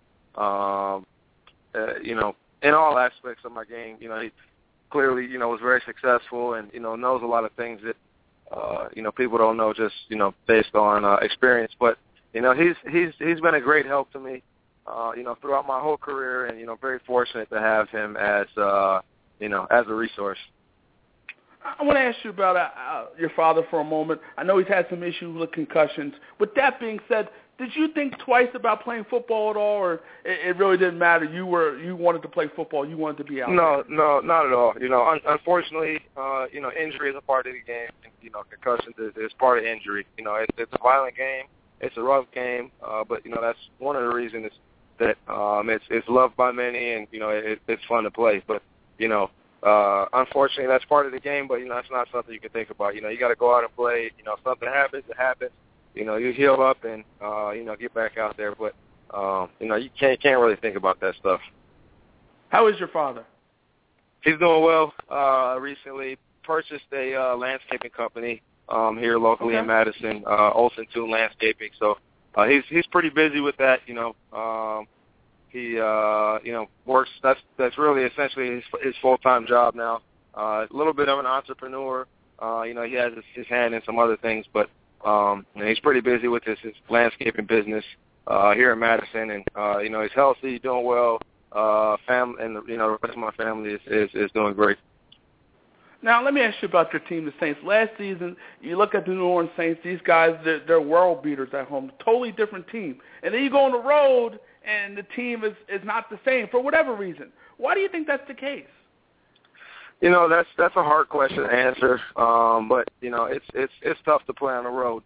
In all aspects of my game, he clearly, was very successful and, knows a lot of things that, people don't know just, based on experience. But, he's been a great help to me, throughout my whole career and, very fortunate to have him as a resource. I want to ask you about your father for a moment. I know he's had some issues with concussions. With that being said, did you think twice about playing football at all, or it really didn't matter? You wanted to play football. You wanted to be out there. No, not at all. Unfortunately, injury is a part of the game. Concussions is part of injury. It's a violent game. It's a rough game. But that's one of the reasons that it's loved by many, and it's fun to play. But unfortunately, that's part of the game. But that's not something you can think about. You got to go out and play. Something happens, it happens. You heal up and, get back out there. But, you can't really think about that stuff. How is your father? He's doing well. Recently purchased a landscaping company here locally in Madison, Olsen Toon Landscaping. So he's pretty busy with that. He works. That's really essentially his full-time job now. A little bit of an entrepreneur. He has his hand in some other things, but he's pretty busy with his landscaping business here in Madison, and he's healthy, doing well. Family, and the rest of my family is doing great. Now, let me ask you about your team, the Saints. Last season, you look at the New Orleans Saints, these guys, they're world beaters at home, totally different team. And then you go on the road, and the team is not the same for whatever reason. Why do you think that's the case? That's a hard question to answer. But it's tough to play on the road.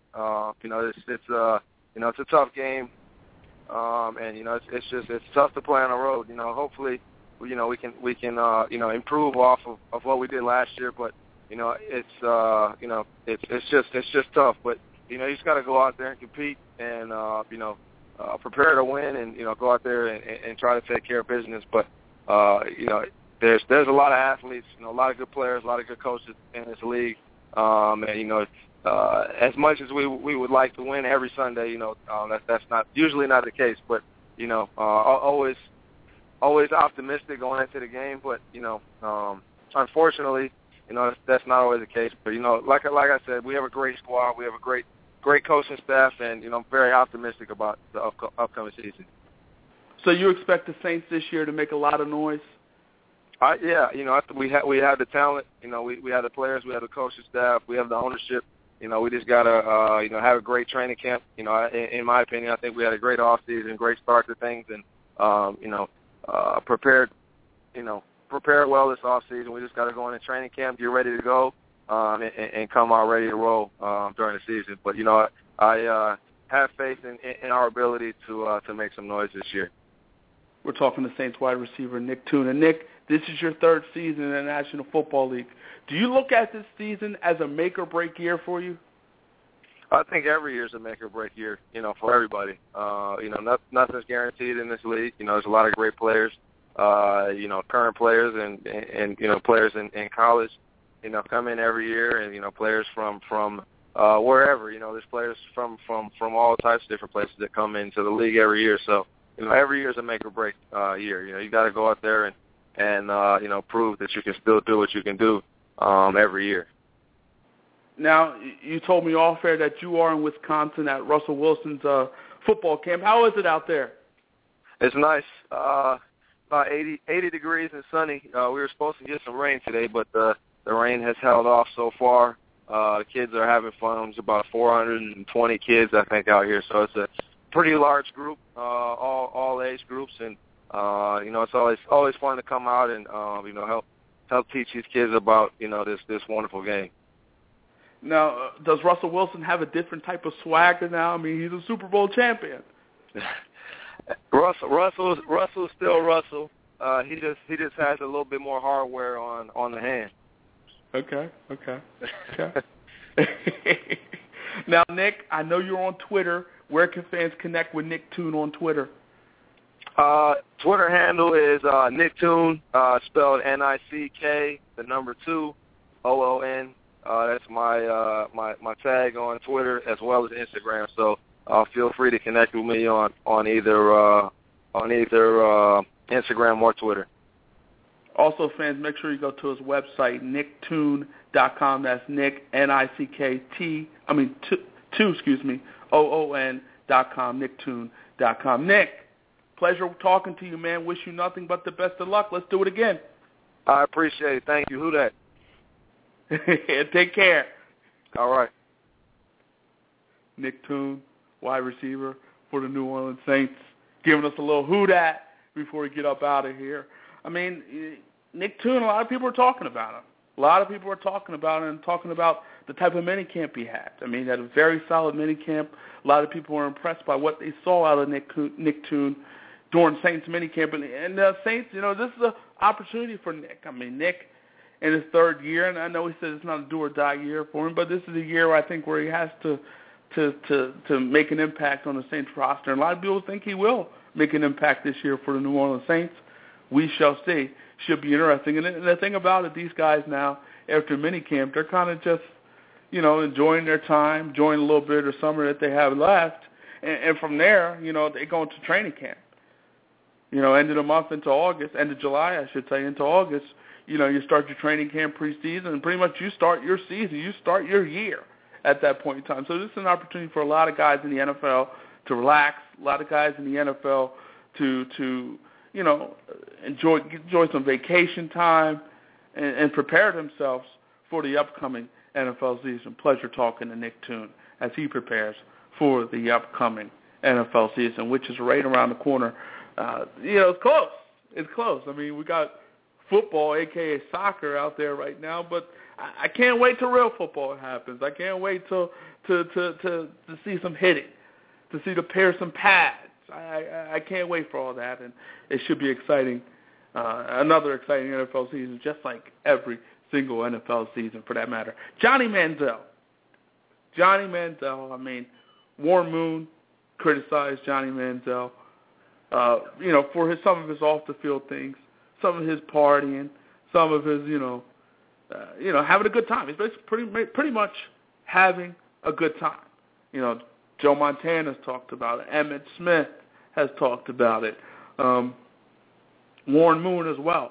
It's a tough game. And it's tough to play on the road. Hopefully, we can improve off of what we did last year. But it's just tough. But you just got to go out there and compete. and prepare to win, and go out there and try to take care of business. But there's a lot of athletes, a lot of good players, a lot of good coaches in this league, and as much as we would like to win every Sunday, that's not usually not the case. But always optimistic going into the game. But unfortunately, that's not always the case. But like I said, we have a great squad. We have a great coaching staff, and I'm very optimistic about the upcoming season. So you expect the Saints this year to make a lot of noise? Yeah. We have the talent. We have the players. We have the coaching staff. We have the ownership. We just gotta have a great training camp. In my opinion, I think we had a great off season, great start to things, and prepared well this off season. We just gotta go into training camp, get ready to go, and come out ready to roll during the season. But I have faith in our ability to make some noise this year. We're talking to Saints wide receiver Nick Toon. And Nick, this is your third season in the National Football League. Do you look at this season as a make-or-break year for you? I think every year is a make-or-break year, for everybody. Nothing's guaranteed in this league. There's a lot of great players, current players and players in college, come in every year, and, players from wherever. There's players from all types of different places that come into the league every year. So, every year is a make-or-break year. You got to go out there and prove that you can still do what you can do every year. Now, you told me off air that you are in Wisconsin at Russell Wilson's football camp. How is it out there? It's nice. About 80 degrees and sunny. We were supposed to get some rain today, but the rain has held off so far. The kids are having fun. There's about 420 kids, I think, out here. So it's a pretty large group, all age groups, and it's always fun to come out and help teach these kids about this wonderful game. Now, does Russell Wilson have a different type of swagger now? I mean, he's a Super Bowl champion. Russell's still Russell. He just has a little bit more hardware on the hand. Okay. Now, Nick, I know you're on Twitter. Where can fans connect with Nick Toon on Twitter? Twitter handle is Nick Toon, spelled Nick, the number 2, OON. That's my tag on Twitter as well as Instagram. So feel free to connect with me on either Instagram or Twitter. Also, fans, make sure you go to his website, nicktoon.com. That's Nick, Nick, OON.com, nicktoon.com. Nick, pleasure talking to you, man. Wish you nothing but the best of luck. Let's do it again. I appreciate it. Thank you. Who that? Take care. All right. Nick Toon, wide receiver for the New Orleans Saints, giving us a little who dat before we get up out of here. I mean, Nick Toon, a lot of people are talking about him. A lot of people are talking about him and talking about the type of minicamp he had. I mean, he had a very solid minicamp. A lot of people were impressed by what they saw out of Nick Toon during Saints minicamp. And the Saints, this is an opportunity for Nick. I mean, Nick in his third year, and I know he said it's not a do-or-die year for him, but this is a year I think where he has to make an impact on the Saints roster. And a lot of people think he will make an impact this year for the New Orleans Saints. We shall see. Should be interesting. And the thing about it, these guys now, after minicamp, they're kind of just, enjoying their time, enjoying a little bit of the summer that they have left. And from there, they go into training camp. End of the month into August, end of July, I should say, into August, you start your training camp preseason, and pretty much you start your season, you start your year at that point in time. So this is an opportunity for a lot of guys in the NFL to relax, a lot of guys in the NFL to enjoy some vacation time and prepare themselves for the upcoming NFL season. Pleasure talking to Nick Toon as he prepares for the upcoming NFL season, which is right around the corner. It's close. It's close. I mean, we got football, a.k.a. soccer, out there right now, but I can't wait till real football happens. I can't wait till to see some hitting, to see the pair some pads. I can't wait for all that, and it should be exciting. Another exciting NFL season, just like every single NFL season for that matter. Johnny Manziel. I mean, Warren Moon, criticize Johnny Manziel, for some of his off-the-field things, some of his partying, some of his, having a good time. He's basically pretty much having a good time. Joe Montana's talked about it. Emmitt Smith has talked about it. Warren Moon as well.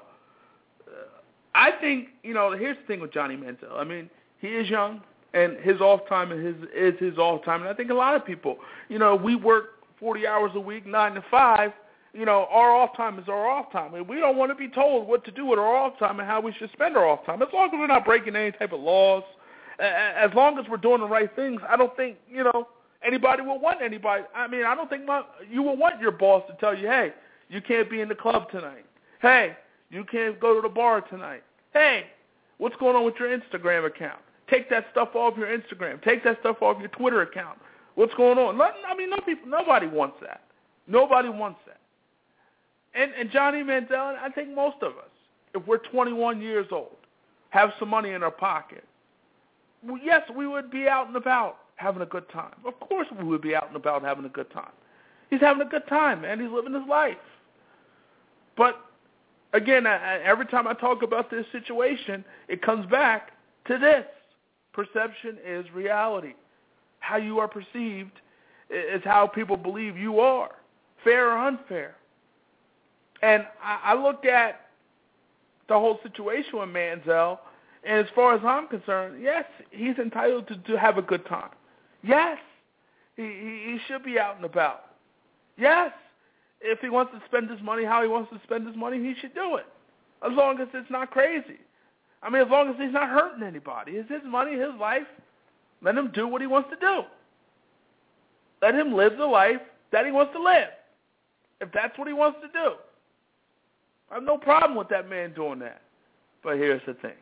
I think, here's the thing with Johnny Manziel. I mean, he is young, and his off time is his off time. And I think a lot of people, we work 40 hours a week, 9 to 5. Our off time is our off time. And we don't want to be told what to do with our off time and how we should spend our off time. As long as we're not breaking any type of laws, as long as we're doing the right things, I don't think, anybody will want anybody. I mean, I don't think you will want your boss to tell you, hey, you can't be in the club tonight. Hey, you can't go to the bar tonight. Hey, what's going on with your Instagram account? Take that stuff off your Instagram. Take that stuff off your Twitter account. What's going on? Nobody wants that. Nobody wants that. And Johnny Manziel, I think most of us, if we're 21 years old, have some money in our pocket, well, yes, we would be out and about having a good time. Of course we would be out and about having a good time. He's having a good time, man. He's living his life. But, again, every time I talk about this situation, it comes back to this. Perception is reality. How you are perceived is how people believe you are, fair or unfair. And I look at the whole situation with Manziel, and as far as I'm concerned, yes, he's entitled to have a good time. Yes, he should be out and about. Yes, if he wants to spend his money how he wants to spend his money, he should do it, as long as it's not crazy. I mean, as long as he's not hurting anybody. It's his money, his life. Let him do what he wants to do. Let him live the life that he wants to live, if that's what he wants to do. I have no problem with that man doing that. But here's the thing.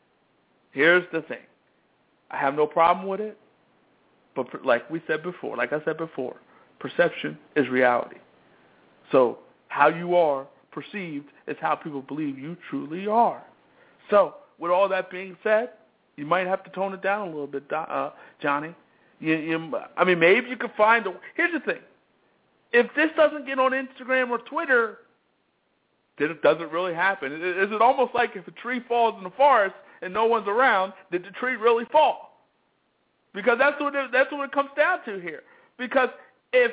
I have no problem with it. But like I said before, perception is reality. So how you are perceived is how people believe you truly are. So with all that being said, you might have to tone it down a little bit, Johnny. Maybe you could find here's the thing. If this doesn't get on Instagram or Twitter, then it doesn't really happen. Is it almost like if a tree falls in the forest and no one's around, did the tree really fall? Because that's what it comes down to here. Because if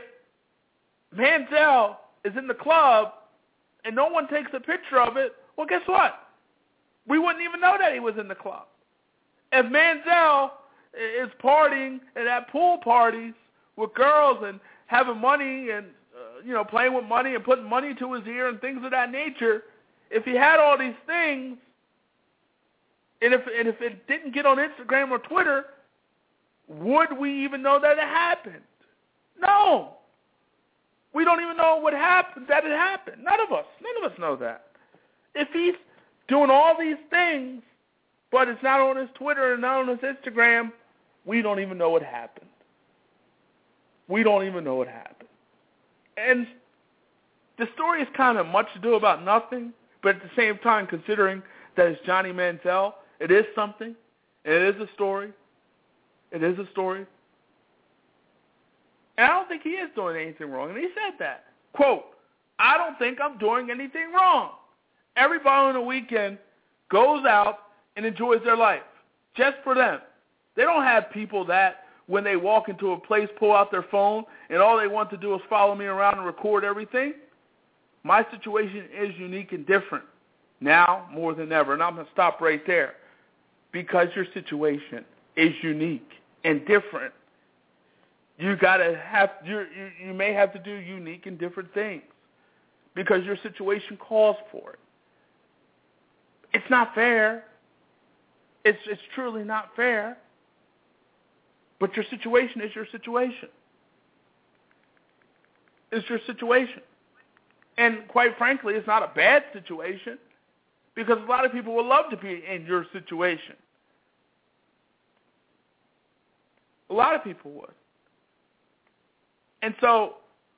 Manziel is in the club and no one takes a picture of it, well, guess what? We wouldn't even know that he was in the club. If Manziel is partying and at pool parties with girls and having money and playing with money and putting money to his ear and things of that nature, if he had all these things, and if it didn't get on Instagram or Twitter, would we even know that it happened? No. We don't even know what happened, that it happened. None of us know that. If he's doing all these things, but it's not on his Twitter and not on his Instagram, we don't even know what happened. We don't even know what happened. And the story is kind of much ado about nothing, but at the same time, considering that it's Johnny Manziel, it is something. It is a story. It is a story. And I don't think he is doing anything wrong. And he said that. Quote, I don't think I'm doing anything wrong. Everybody on the weekend goes out and enjoys their life just for them. They don't have people that when they walk into a place pull out their phone and all they want to do is follow me around and record everything. My situation is unique and different now more than ever. And I'm going to stop right there because your situation is unique and different. You may have to do unique and different things because your situation calls for it. It's not fair. It's truly not fair. But your situation is your situation. It's your situation. And quite frankly, it's not a bad situation because a lot of people would love to be in your situation. A lot of people would. And so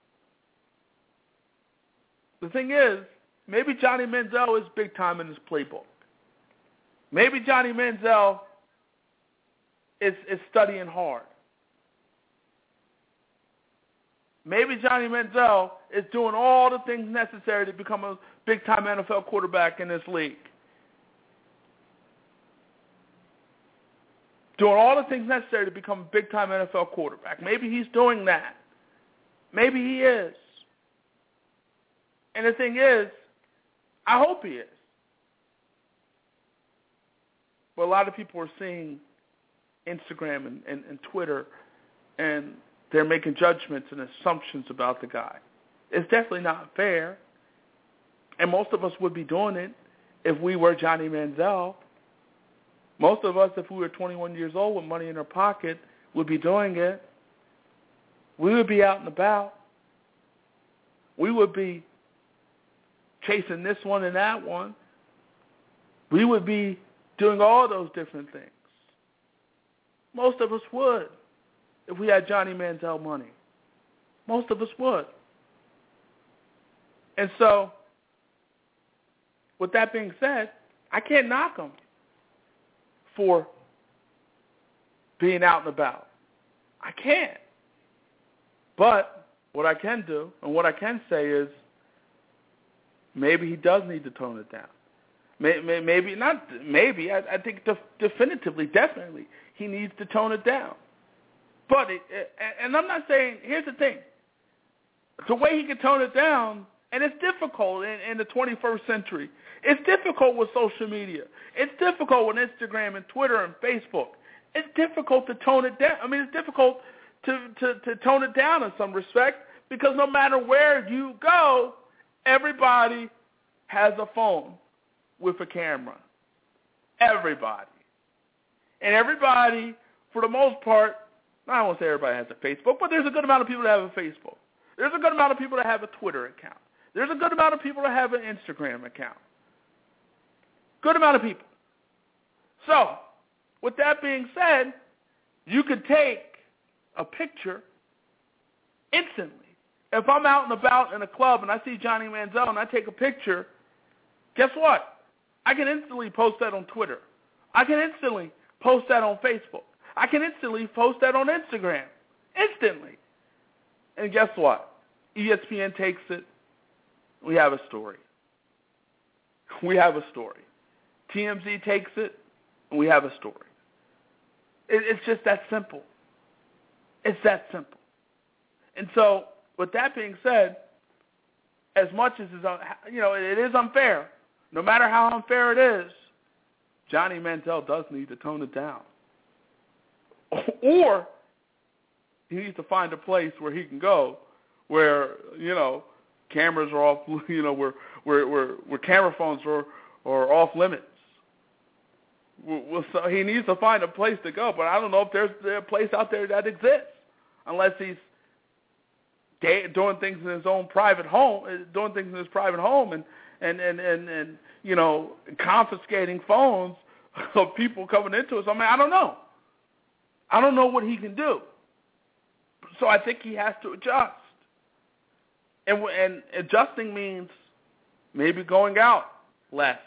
the thing is, maybe Johnny Manziel is big time in his playbook. Maybe Johnny Manziel is studying hard. maybe Johnny Manziel is doing all the things necessary to become a big-time NFL quarterback in this league. Doing all the things necessary to become a big-time NFL quarterback. Maybe he's doing that. Maybe he is. And the thing is, I hope he is. But a lot of people are seeing Instagram and Twitter, and they're making judgments and assumptions about the guy. It's definitely not fair. And most of us would be doing it if we were Johnny Manziel. Most of us, if we were 21 years old with money in our pocket, would be doing it. We would be out and about. We would be chasing this one and that one. We would be doing all those different things. Most of us would if we had Johnny Manziel money. Most of us would. And so, with that being said, I can't knock him for being out and about. I can't. But what I can do and what I can say is maybe he does need to tone it down. Maybe not. Maybe I think definitively, definitely, he needs to tone it down. But and I'm not saying. Here's the thing: the way he can tone it down, and it's difficult in the 21st century. It's difficult with social media. It's difficult with Instagram and Twitter and Facebook. It's difficult to tone it down. I mean, it's difficult to tone it down in some respect because no matter where you go, everybody has a phone with a camera. Everybody. And everybody, for the most part, I don't want to say everybody has a Facebook, but there's a good amount of people that have a Facebook. There's a good amount of people that have a Twitter account. There's a good amount of people that have an Instagram account. Good amount of people. So, with that being said, you could take a picture instantly. If I'm out and about in a club and I see Johnny Manziel and I take a picture, guess what? I can instantly post that on Twitter. I can instantly post that on Facebook. I can instantly post that on Instagram. Instantly. And guess what? ESPN takes it. We have a story. We have a story. TMZ takes it, and we have a story. It's just that simple. It's that simple. And so, with that being said, as much as it is unfair, no matter how unfair it is, Johnny Manziel does need to tone it down. Or he needs to find a place where he can go where, cameras are off, where camera phones are off limits. So he needs to find a place to go, but I don't know if there's a place out there that exists unless he's doing things in his own private home, and confiscating phones of people coming into us. I mean, I don't know. I don't know what he can do. So I think he has to adjust. And adjusting means maybe going out less.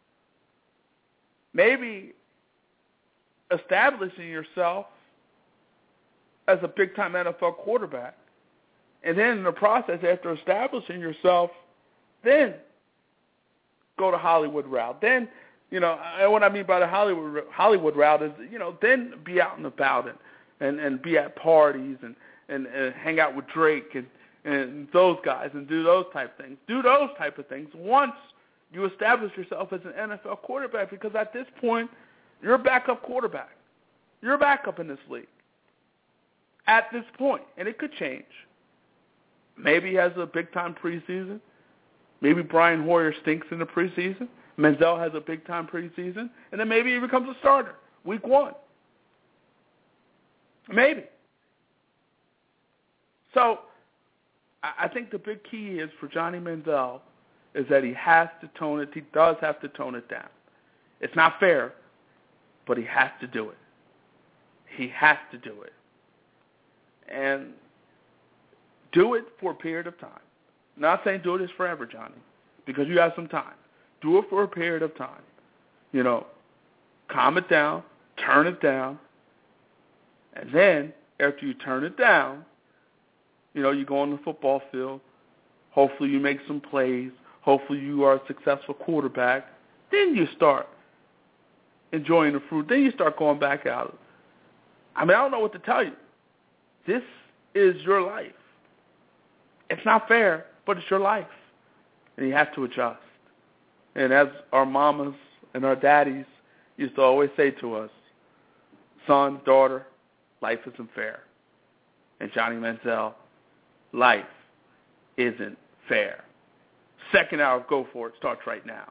Maybe establishing yourself as a big-time NFL quarterback. And then in the process, after establishing yourself, then go the Hollywood route. Then, and what I mean by the Hollywood route is, then be out and about and be at parties and hang out with Drake and those guys and do those type things. Do those type of things once you establish yourself as an NFL quarterback, because at this point, you're a backup quarterback. You're a backup in this league. At this point, and it could change. Maybe he has a big-time preseason. Maybe Brian Hoyer stinks in the preseason. Manziel has a big-time preseason. And then maybe he becomes a starter week 1. Maybe. So I think the big key is for Johnny Manziel is that he does have to tone it down. It's not fair, but he has to do it. He has to do it. And do it for a period of time. Not saying do this forever, Johnny, because you have some time. Do it for a period of time. Calm it down, turn it down, and then after you turn it down, You go on the football field. Hopefully you make some plays. Hopefully you are a successful quarterback. Then you start enjoying the fruit. Then you start going back out. I don't know what to tell you. This is your life. It's not fair, but it's your life. And you have to adjust. And as our mamas and our daddies used to always say to us, son, daughter, life isn't fair. And Johnny Manziel, life isn't fair. Second hour of Go For It starts right now.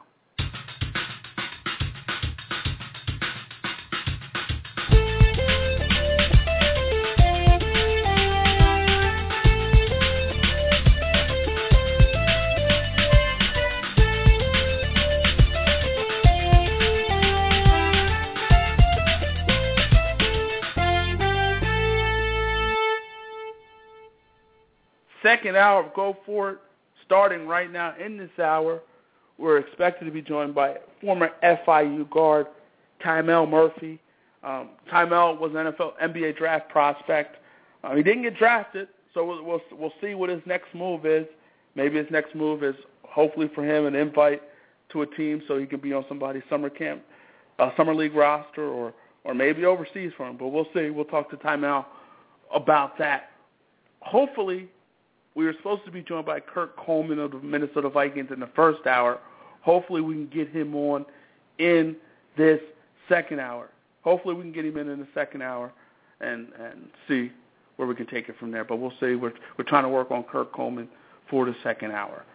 Second hour of Go For It starting right now. In this hour, we're expected to be joined by former FIU guard Kymel Murphy. Kymel was an NBA draft prospect. He didn't get drafted, so we'll see what his next move is. Maybe his next move is hopefully for him an invite to a team so he can be on somebody's summer league roster, or maybe overseas for him. But we'll see. We'll talk to Kymel about that. Hopefully, we were supposed to be joined by Kurt Coleman of the Minnesota Vikings in the first hour. Hopefully we can get him on in this second hour. Hopefully we can get him in the second hour and see where we can take it from there. But we'll see. We're trying to work on Kurt Coleman for the second hour.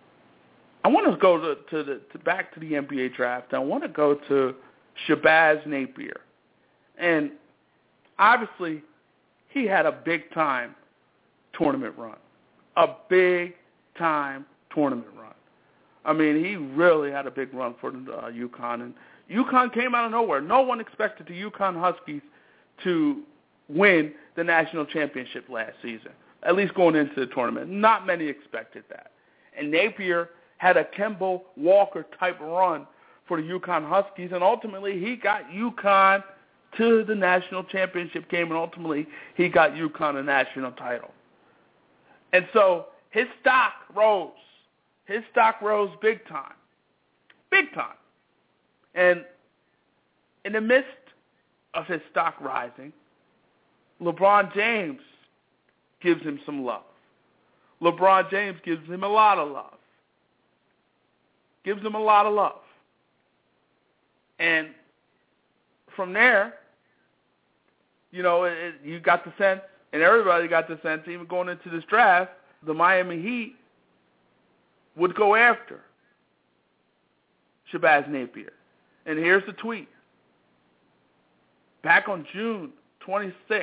I want to go back to the NBA draft. I want to go to Shabazz Napier. And obviously he had a big-time tournament run. A big-time tournament run. He really had a big run for UConn. And UConn came out of nowhere. No one expected the UConn Huskies to win the national championship last season, at least going into the tournament. Not many expected that. And Napier had a Kemba Walker-type run for the UConn Huskies, and ultimately he got UConn to the national championship game, and ultimately he got UConn a national title. And so his stock rose. His stock rose big time. Big time. And in the midst of his stock rising, LeBron James gives him some love. LeBron James gives him a lot of love. Gives him a lot of love. And from there, you got the sense, and everybody got the sense, even going into this draft, the Miami Heat would go after Shabazz Napier. And here's the tweet. Back on June 26th,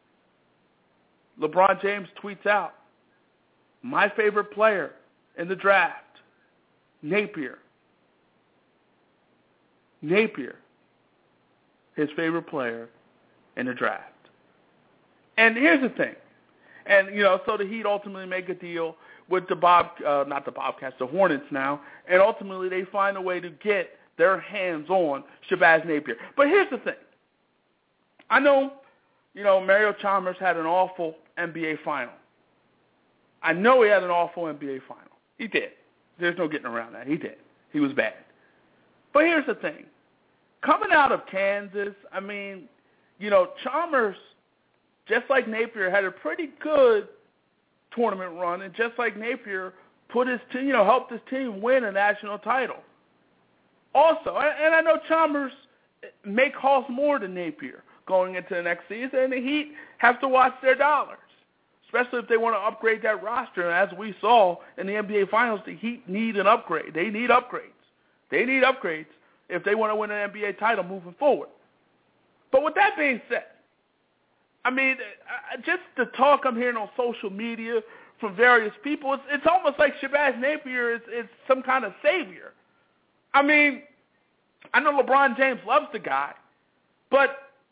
LeBron James tweets out, my favorite player in the draft, Napier. Napier, his favorite player in the draft. And here's the thing. And, so the Heat ultimately make a deal with the Hornets now, and ultimately they find a way to get their hands on Shabazz Napier. But here's the thing. I know, Mario Chalmers had an awful NBA final. I know he had an awful NBA final. He did. There's no getting around that. He did. He was bad. But here's the thing. Coming out of Kansas, Chalmers, just like Napier, had a pretty good tournament run, and just like Napier put his team, helped his team win a national title. Also, and I know Chalmers may cost more than Napier going into the next season, and the Heat have to watch their dollars, especially if they want to upgrade that roster. And as we saw in the NBA Finals, the Heat need an upgrade. They need upgrades. They need upgrades if they want to win an NBA title moving forward. But with that being said, just the talk I'm hearing on social media from various people, it's almost like Shabazz Napier is some kind of savior. I know LeBron James loves the guy, but,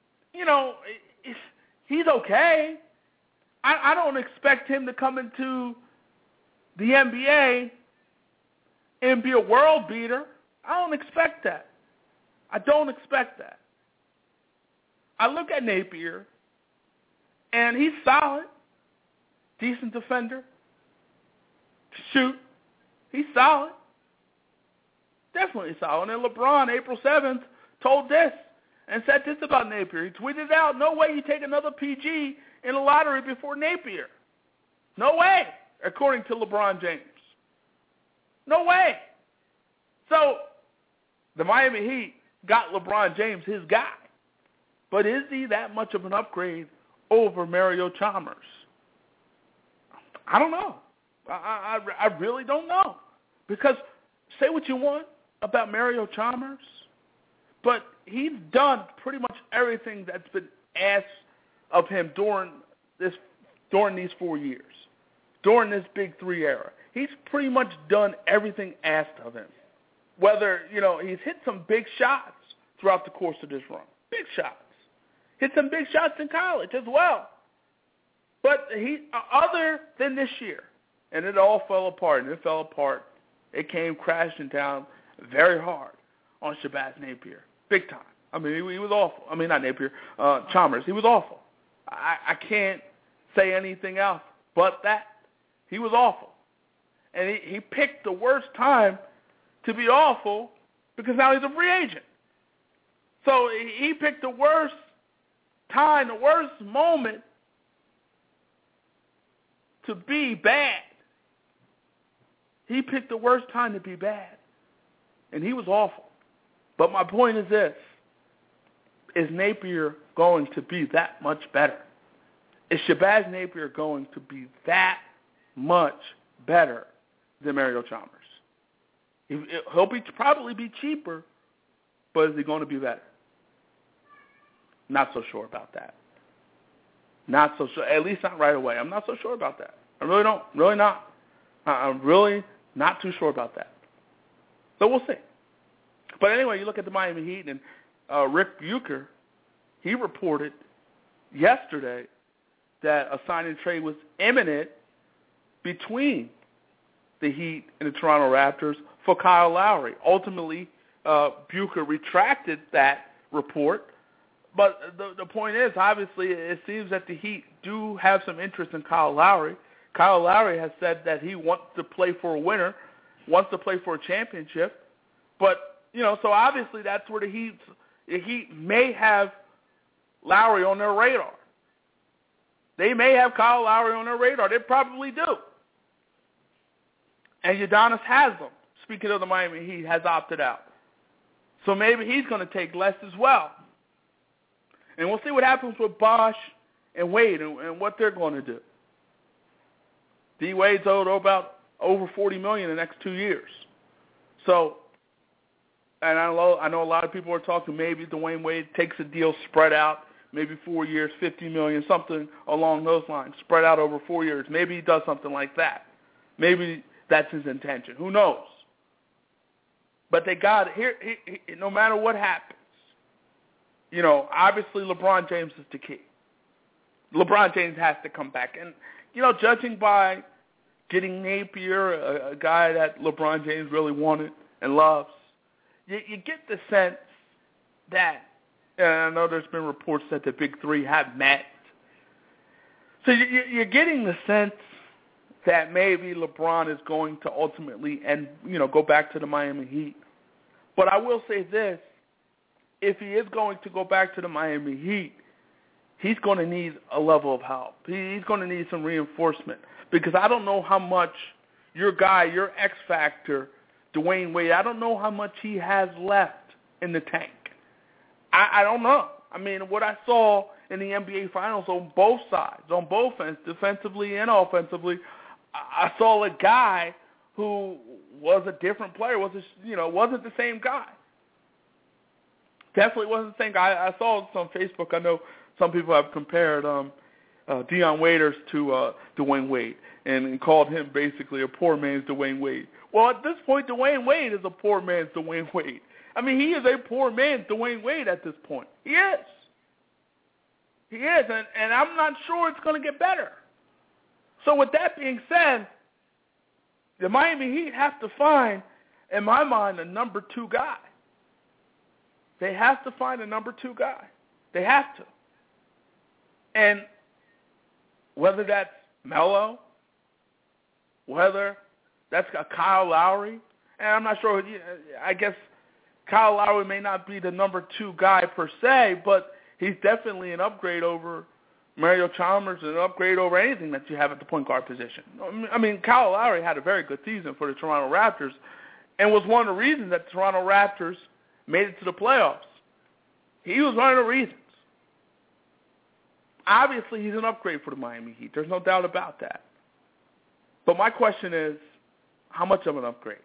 he's okay. I don't expect him to come into the NBA and be a world beater. I don't expect that. I don't expect that. I look at Napier, and he's solid. decent defender. Shoot. He's solid. Definitely solid. And then LeBron, April 7th, told this and said this about Napier. He tweeted out, no way you take another PG in the lottery before Napier. No way, according to LeBron James. No way. So the Miami Heat got LeBron James, his guy. But is he that much of an upgrade over Mario Chalmers? I don't know. I really don't know. Because say what you want about Mario Chalmers, but he's done pretty much everything that's been asked of him during these 4 years, during this Big Three era. He's pretty much done everything asked of him. Whether, he's hit some big shots throughout the course of this run. Big shots. Hit some big shots in college as well. But other than this year, and it all fell apart, and it fell apart. It came crashing down very hard on Shabazz Napier. Big time. I mean, he was awful. I mean, not Napier, Chalmers. He was awful. I can't say anything else but that. He was awful. And he picked the worst time to be awful because now he's a free agent. So he picked the worst time, the worst moment to be bad. He picked the worst time to be bad. And he was awful. But my point is this. Is Napier going to be that much better? Is Shabazz Napier going to be that much better than Mario Chalmers? He'll probably be cheaper, but is he going to be better? Not so sure about that. Not so sure. At least not right away. I'm not so sure about that. I really don't. Really not. I'm really not too sure about that. So we'll see. But anyway, you look at the Miami Heat, and Rick Bucher, he reported yesterday that a signing trade was imminent between the Heat and the Toronto Raptors for Kyle Lowry. Ultimately, Bucher retracted that report. But the point is, obviously, it seems that the Heat do have some interest in Kyle Lowry. Kyle Lowry has said that he wants to play for a winner, wants to play for a championship. But, so obviously that's where the Heat may have Lowry on their radar. They may have Kyle Lowry on their radar. They probably do. And Udonis Haslem, speaking of the Miami Heat, has opted out. So maybe he's going to take less as well. And we'll see what happens with Bosh and Wade and what they're going to do. D-Wade's owed about over $40 million in the next 2 years. So, and I know a lot of people are talking maybe Dwayne Wade takes a deal spread out, maybe 4 years, $50 million, something along those lines, spread out over 4 years. Maybe he does something like that. Maybe that's his intention. Who knows? But they got here. No matter what happens, obviously LeBron James is the key. LeBron James has to come back. And, judging by getting Napier, a guy that LeBron James really wanted and loves, you get the sense that, and I know there's been reports that the Big Three have met. So you're getting the sense that maybe LeBron is going to ultimately go back to the Miami Heat. But I will say this. If he is going to go back to the Miami Heat, he's going to need a level of help. He's going to need some reinforcement because I don't know how much your guy, your X factor, Dwayne Wade, I don't know how much he has left in the tank. I don't know. I mean, what I saw in the NBA Finals on both sides, on both ends, defensively and offensively, I saw a guy who was a different player, wasn't the same guy. Definitely wasn't the same guy. I saw this on Facebook. I know some people have compared Deion Waiters to Dwayne Wade and called him basically a poor man's Dwayne Wade. Well, at this point, Dwayne Wade is a poor man's Dwayne Wade. I mean, he is a poor man's Dwayne Wade at this point. He is. He is, and I'm not sure it's going to get better. So with that being said, the Miami Heat have to find, in my mind, a number 2 guy. They have to find a number 2 guy. They have to. And whether that's Melo, whether that's Kyle Lowry, and I'm not sure. I guess Kyle Lowry may not be the number 2 guy per se, but he's definitely an upgrade over Mario Chalmers and an upgrade over anything that you have at the point guard position. I mean, Kyle Lowry had a very good season for the Toronto Raptors and was one of the reasons that the Toronto Raptors made it to the playoffs. He was one of the reasons. Obviously, he's an upgrade for the Miami Heat. There's no doubt about that. But my question is, how much of an upgrade?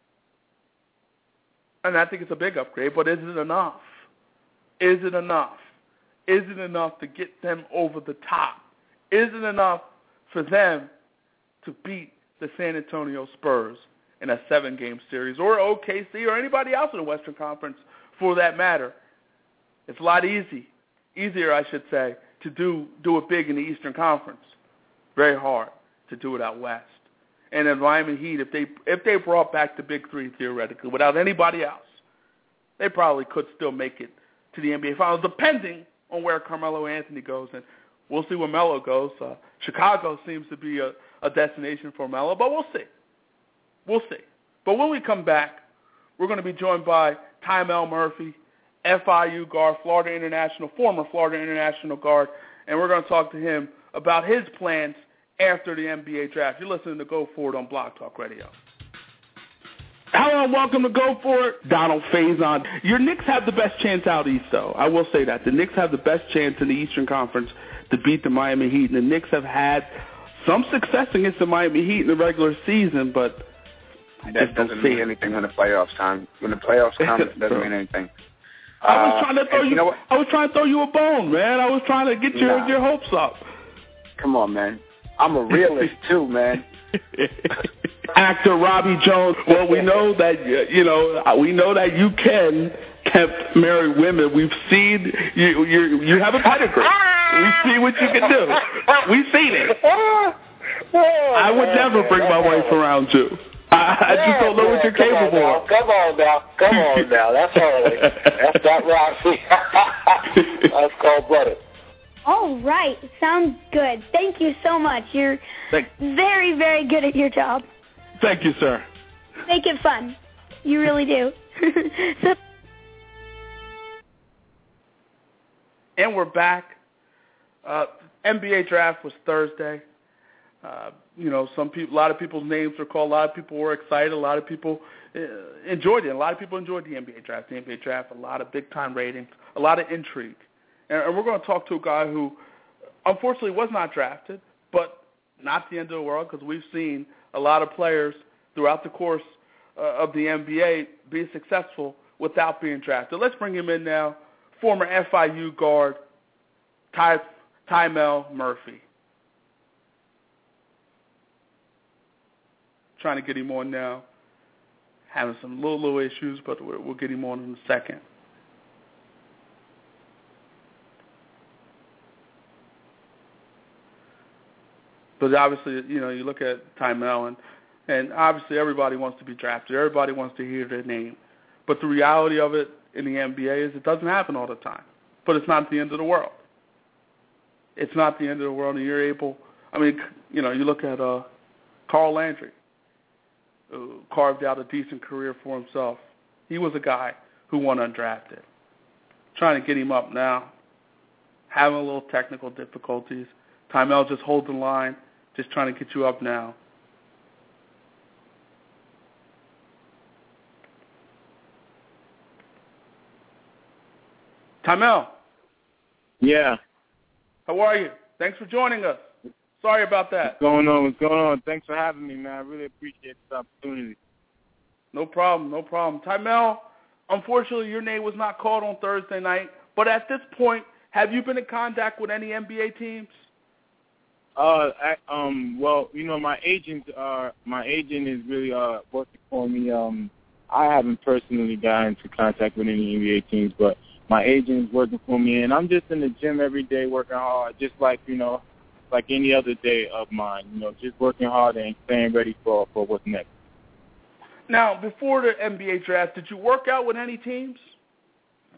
And I think it's a big upgrade, but is it enough? Is it enough? Is it enough to get them over the top? Is it enough for them to beat the San Antonio Spurs in a 7-game series, or OKC, or anybody else in the Western Conference for that matter? It's a lot easier, I should say, to do it big in the Eastern Conference. Very hard to do it out west. And the Miami Heat, if they brought back the big 3 theoretically without anybody else, they probably could still make it to the NBA Finals, depending on where Carmelo Anthony goes. And we'll see where Melo goes. Chicago seems to be a destination for Melo, but we'll see. We'll see. But when we come back, we're going to be joined by Tymel Murphy, FIU guard, former Florida International guard, and we're going to talk to him about his plans after the NBA draft. You're listening to Go For It on Blog Talk Radio. Hello and welcome to Go For It. Donald Faison. Your Knicks have the best chance out east, though. I will say that. The Knicks have the best chance in the Eastern Conference to beat the Miami Heat, and the Knicks have had some success against the Miami Heat in the regular season, but that doesn't mean anything when the playoffs time. When the playoffs come, it doesn't mean anything. I was trying to throw you a bone, man. I was trying to get your hopes up. Come on, man. I'm a realist too, man. Actor Robbie Jones. Well, we know that you can marry women. We've seen you have a pedigree. We see what you can do. We've seen it. I would never bring my wife around you. I just don't know what you're capable of. Come on now. That's all. That's not Roxy. That's called brother. All right. Sounds good. Thank you so much. You're very, very good at your job. Thank you, sir. Make it fun. You really do. And we're back. NBA draft was Thursday. A lot of people's names were called. A lot of people were excited. A lot of people enjoyed it. A lot of people enjoyed the NBA draft. The NBA draft, a lot of big-time ratings, a lot of intrigue. And we're going to talk to a guy who, unfortunately, was not drafted, but not the end of the world, because we've seen a lot of players throughout the course of the NBA be successful without being drafted. Let's bring him in now, former FIU guard Tymel Murphy. Trying to get him on now. Having some little issues, but we'll get him on in a second. But obviously, you look at Tymel, and obviously everybody wants to be drafted. Everybody wants to hear their name. But the reality of it in the NBA is it doesn't happen all the time. But it's not the end of the world. It's not the end of the world, and you're able. You look at Carl Landry, who carved out a decent career for himself. He was a guy who went undrafted. Trying to get him up now, having a little technical difficulties. Tymel just holds the line, just trying to get you up now. Tymel. Yeah. How are you? Thanks for joining us. Sorry about that. What's going on? Thanks for having me, man. I really appreciate this opportunity. No problem. Tymel, unfortunately, your name was not called on Thursday night, but at this point, have you been in contact with any NBA teams? Well, my agent is really working for me. I haven't personally gotten into contact with any NBA teams, but my agent is working for me, and I'm just in the gym every day working hard, just like any other day of mine, just working hard and staying ready for what's next. Now, before the NBA draft, did you work out with any teams?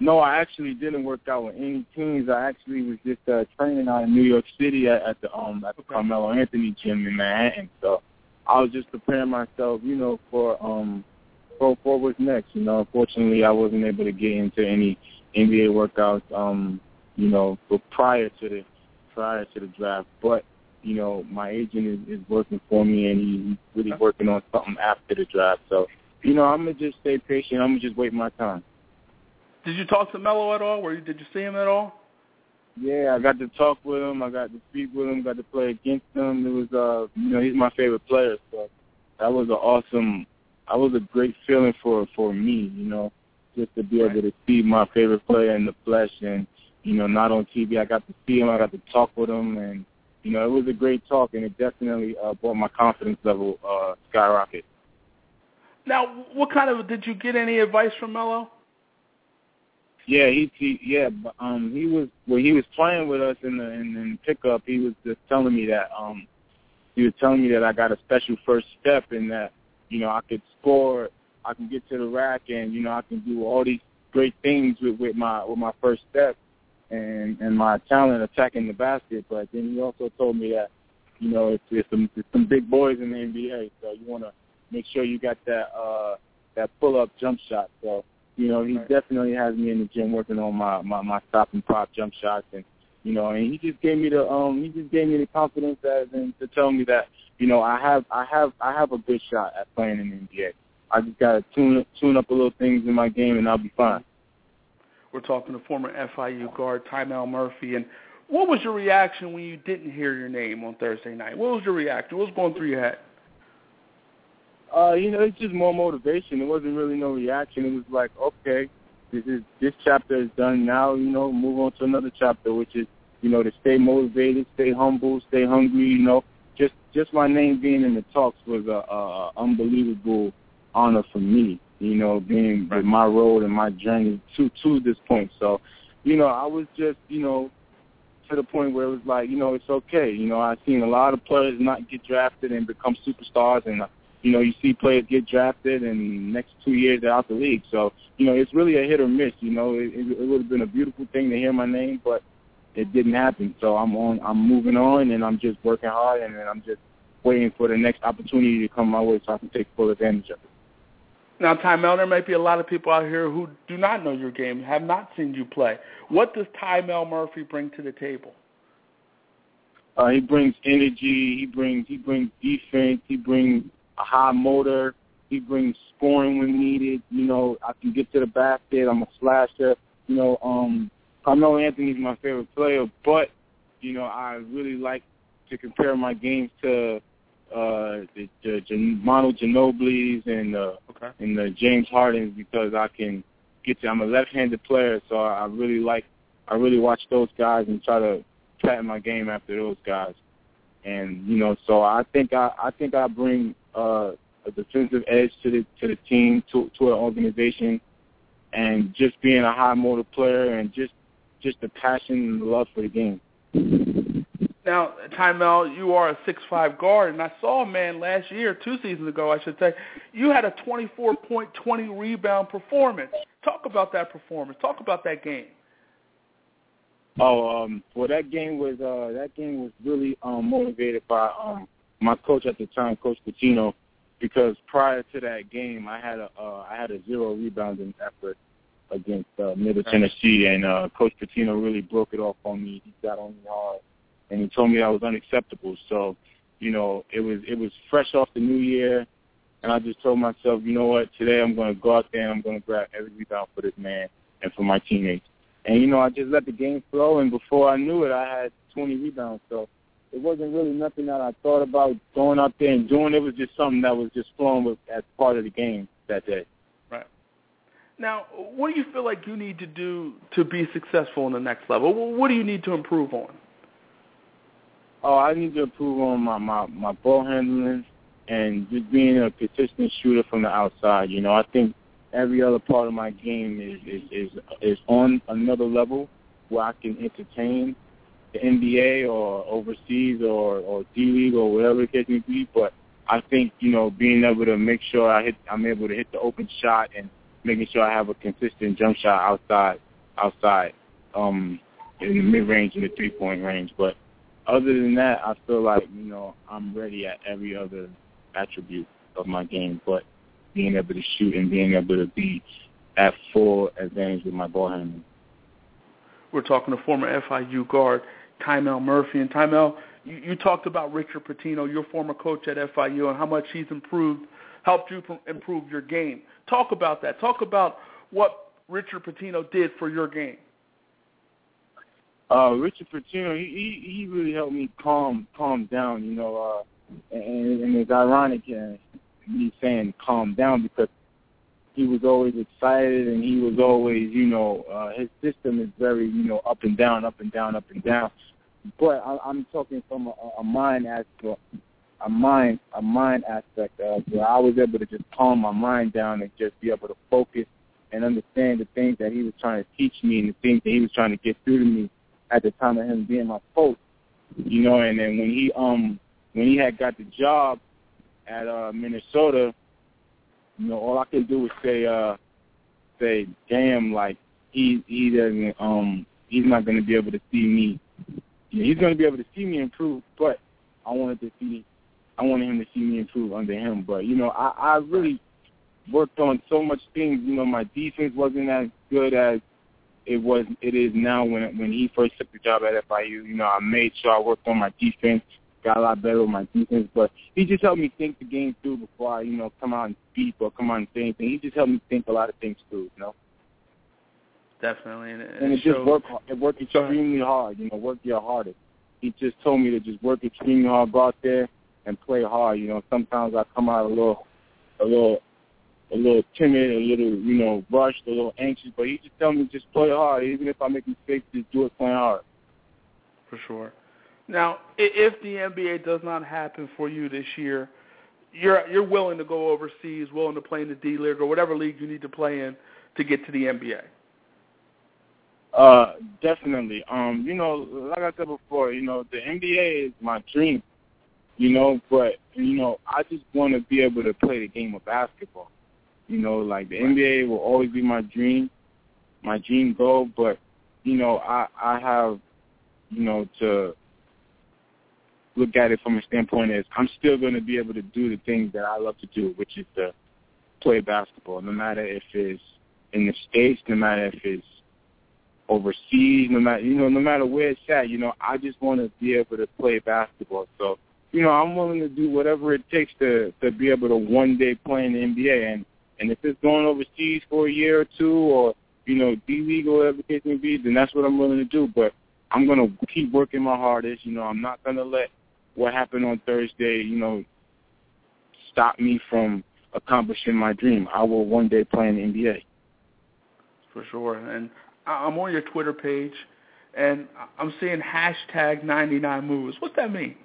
No, I actually didn't work out with any teams. I actually was just training out in New York City at the Carmelo Anthony gym in Manhattan. So I was just preparing myself, for what's next. Unfortunately, I wasn't able to get into any NBA workouts, prior to the draft. But my agent is working for me, and he's really working on something after the draft. So I'm gonna just stay patient. I'm gonna just wait my time. Did you talk to Melo at all? Did you see him at all? Yeah, I got to talk with him. I got to speak with him. Got to play against him. It was, he's my favorite player. So that was a great feeling for me, just to be able to see my favorite player in the flesh and, not on TV. I got to see him. I got to talk with him, and it was a great talk, and it definitely brought my confidence level skyrocket. Now, did you get any advice from Melo? Yeah, he was playing with us in the pickup. He was just telling me that I got a special first step, and that I could score, I can get to the rack, and I can do all these great things with my first step and my talent attacking the basket. But then he also told me that it's some big boys in the NBA, so you want to make sure you got that pull-up jump shot. So he definitely has me in the gym working on my stop and pop jump shots, and and he just gave me the confidence to tell me that I have a good shot at playing in the NBA. I just gotta tune up a little things in my game, and I'll be fine. We're talking to former FIU guard Tymel Murphy, and what was your reaction when you didn't hear your name on Thursday night? What was your reaction? What was going through your head? It's just more motivation. It wasn't really no reaction. It was like, okay, this chapter is done now. Move on to another chapter, which is to stay motivated, stay humble, stay hungry. Just my name being in the talks was a unbelievable honor for me. Being with my road and my journey to this point. So, I was just to the point where it was like, it's okay. I've seen a lot of players not get drafted and become superstars, and you see players get drafted, and the next 2 years they're out the league. So, it's really a hit or miss. It would have been a beautiful thing to hear my name, but it didn't happen. So I'm moving on, and I'm just working hard, and I'm just waiting for the next opportunity to come my way so I can take full advantage of it. Now, Tymel, there might be a lot of people out here who do not know your game, have not seen you play. What does Tymel Murphy bring to the table? He brings energy. He brings defense. He brings a high motor. He brings scoring when needed. I can get to the basket. I'm a slasher. Carmelo Anthony's my favorite player, but I really like to compare my games to the Manu Ginobili's and the James Hardens, because I can get to. I'm a left-handed player, so I really watch those guys and try to pattern my game after those guys. And so I think I bring a defensive edge to the team, to an organization, and just being a high motor player and just the passion and the love for the game. Now, Tymel, you are a 6'5" guard, and I saw a man last year, 2 seasons ago, I should say, you had a 24-point, 20-rebound performance. Talk about that performance. Talk about that game. Well, that game was really motivated by my coach at the time, Coach Pitino, because prior to that game, I had a 0 rebounding effort against Middle Tennessee, and Coach Pitino really broke it off on me. He got on me hard, and he told me that was unacceptable. So, it was fresh off the new year, and I just told myself, you know what, today I'm going to go out there and I'm going to grab every rebound for this man and for my teammates. And, I just let the game flow, and before I knew it, I had 20 rebounds. So it wasn't really nothing that I thought about going out there and doing. It was just something that was just flowing as part of the game that day. Right. Now, what do you feel like you need to do to be successful in the next level? What do you need to improve on? Oh, I need to improve on my ball handling and just being a consistent shooter from the outside. I think every other part of my game is on another level where I can entertain the NBA or overseas or D-League or whatever the case may be. But I think, being able to make sure I'm able to hit the open shot and making sure I have a consistent jump shot outside outside, in the mid-range and the three-point range. But other than that, I feel like, I'm ready at every other attribute of my game, but being able to shoot and being able to be at full advantage with my ball handling. We're talking to former FIU guard Tymel Murphy. And Tymel, you talked about Richard Pitino, your former coach at FIU, and how much he's helped you improve your game. Talk about that. Talk about what Richard Pitino did for your game. Richard Pitino, he really helped me calm down, and it's ironic me saying calm down because he was always excited and he was always, his system is very, up and down, up and down, up and down. But I'm talking from a mind aspect, a mind aspect of where I was able to just calm my mind down and just be able to focus and understand the things that he was trying to teach me and the things that he was trying to get through to me at the time of him being my coach, and then when he had got the job at Minnesota, all I could do was say, damn, like he doesn't, he's not going to be able to see me. He's going to be able to see me improve, but I wanted him to see me improve under him. But I really worked on so much things. My defense wasn't as good as it is now when he first took the job at FIU. I made sure I worked on my defense, got a lot better with my defense, but he just helped me think the game through before I, come out and speak or come out and say anything. He just helped me think a lot of things through, Definitely. And it just worked extremely hard, work your hardest. He just told me to just work extremely hard, go out there and play hard. Sometimes I come out a little timid, a little, rushed, a little anxious, but he just told me just play hard. Even if I make mistakes, just do it playing hard. For sure. Now, if the NBA does not happen for you this year, you're willing to go overseas, willing to play in the D-League or whatever league you need to play in to get to the NBA? Definitely. Like I said before, the NBA is my dream, but, I just want to be able to play the game of basketball. Like the NBA will always be my dream goal, but, I have, to look at it from a standpoint as I'm still going to be able to do the things that I love to do, which is to play basketball, no matter if it's in the States, no matter if it's overseas, no matter where it's at, I just want to be able to play basketball. So, I'm willing to do whatever it takes to be able to one day play in the NBA. And if it's going overseas for a year or two or, D-League or whatever the case may be, then that's what I'm willing to do. But I'm going to keep working my hardest. I'm not going to let what happened on Thursday, stop me from accomplishing my dream. I will one day play in the NBA. For sure. And I'm on your Twitter page, and I'm seeing hashtag 99 moves. What's that mean?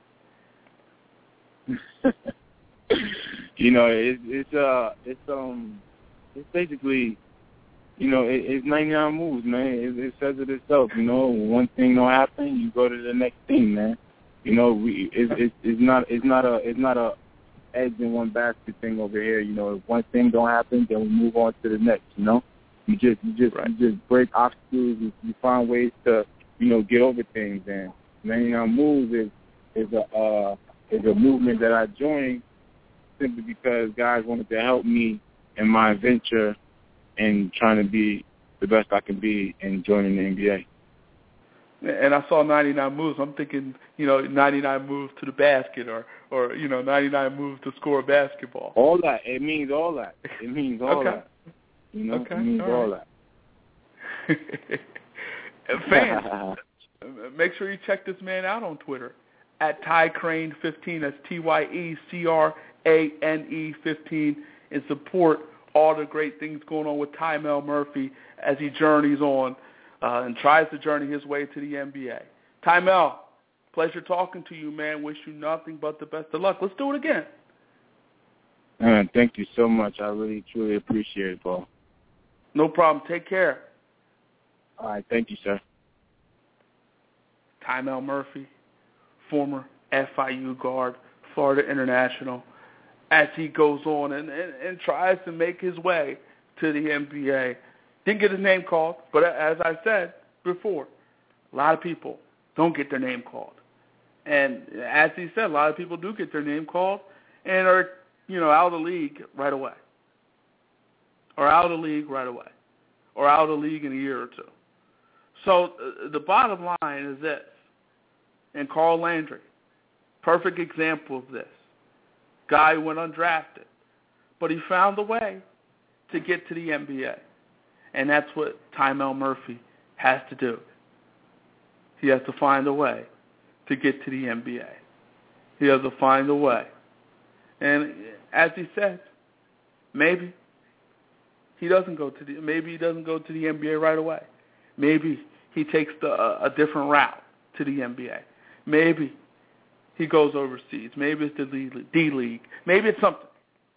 It's basically, it's 99 moves, man. It says it itself. One thing don't happen, you go to the next thing, man. It's not a eggs in one basket thing over here. If one thing don't happen, then we move on to the next. You just break obstacles. You find ways to get over things. And 99 moves is a movement that I joined simply because guys wanted to help me in my venture and trying to be the best I can be in joining the NBA. And I saw 99 moves. I'm thinking, 99 moves to the basket or 99 moves to score a basketball. All that. It means all that. It means all that. Okay. It means all that. Fans, make sure you check this man out on Twitter at TyCrane15. That's TYECRANE 15, and support all the great things going on with Tymel Murphy as he journeys on and tries to journey his way to the NBA. Tymel, pleasure talking to you, man. Wish you nothing but the best of luck. Let's do it again. Man, thank you so much. I really, truly appreciate it, Paul. No problem. Take care. All right. Thank you, sir. Tymel Murphy, former FIU guard, Florida International, as he goes on and tries to make his way to the NBA. Didn't get his name called, but as I said before, a lot of people don't get their name called. And as he said, a lot of people do get their name called and are, out of the league right away. Or out of the league right away. Or out of the league in a year or two. So the bottom line is this. And Carl Landry, perfect example of this. Guy who went undrafted. But he found a way to get to the NBA. And that's what Tymel Murphy has to do. He has to find a way to get to the NBA. He has to find a way. And as he said, maybe he doesn't go to the NBA right away. Maybe he takes a different route to the NBA. Maybe he goes overseas. Maybe it's the D-League. Maybe it's something.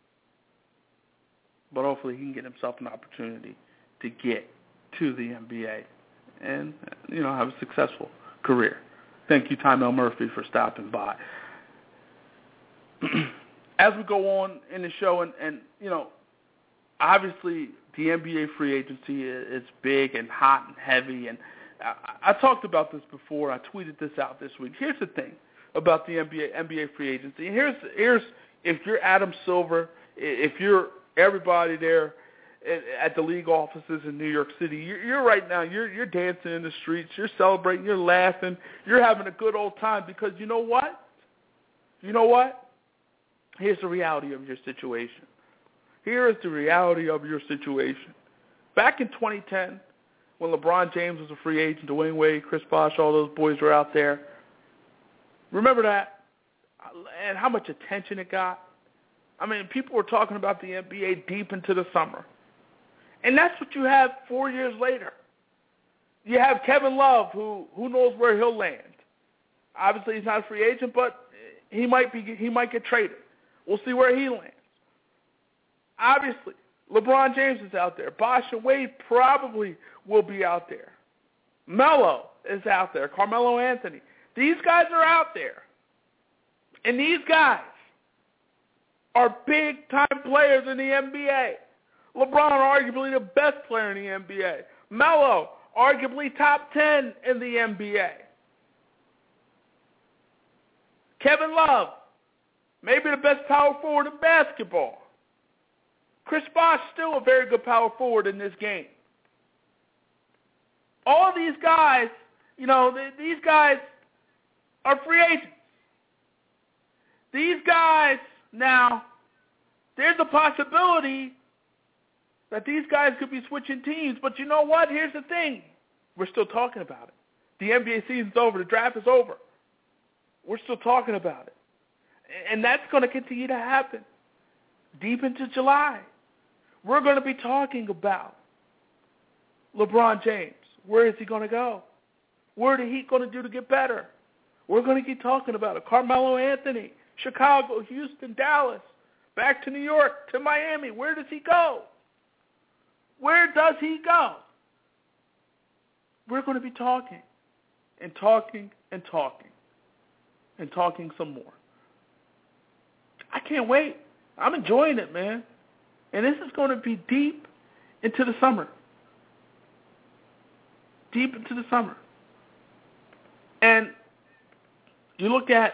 But hopefully he can get himself an opportunity to get to the NBA and, have a successful career. Thank you, Tymel Murphy, for stopping by. As we go on in the show, and obviously the NBA free agency is big and hot and heavy, and I talked about this before. I tweeted this out this week. Here's the thing about the NBA free agency. Here's if you're Adam Silver, if you're everybody there at the league offices in New York City, you're right now, you're dancing in the streets, you're celebrating, you're laughing, you're having a good old time because you know what? Here's the reality of your situation. Here is the reality of your situation. Back in 2010, when LeBron James was a free agent, Dwayne Wade, Chris Bosh, all those boys were out there. Remember that? And how much attention it got? I mean, people were talking about the NBA deep into the summer. And that's what you have 4 years later. You have Kevin Love, who knows where he'll land. Obviously, he's not a free agent, but he might get traded. We'll see where he lands. Obviously, LeBron James is out there. Bosh and Wade probably will be out there. Melo is out there. Carmelo Anthony. These guys are out there. And these guys are big-time players in the NBA. LeBron, arguably the best player in the NBA. Melo, arguably top 10 in the NBA. Kevin Love, maybe the best power forward in basketball. Chris Bosh, still a very good power forward in this game. All these guys, these guys are free agents. These guys, now, there's a possibility that these guys could be switching teams. But you know what? Here's the thing. We're still talking about it. The NBA season's over. The draft is over. We're still talking about it. And that's going to continue to happen deep into July. We're going to be talking about LeBron James. Where is he going to go? What are the Heat going to do to get better? We're going to keep talking about it. Carmelo Anthony, Chicago, Houston, Dallas, back to New York, to Miami. Where does he go? Where does he go? We're going to be talking and talking and talking and talking some more. I can't wait. I'm enjoying it, man. And this is going to be deep into the summer. Deep into the summer. And you look at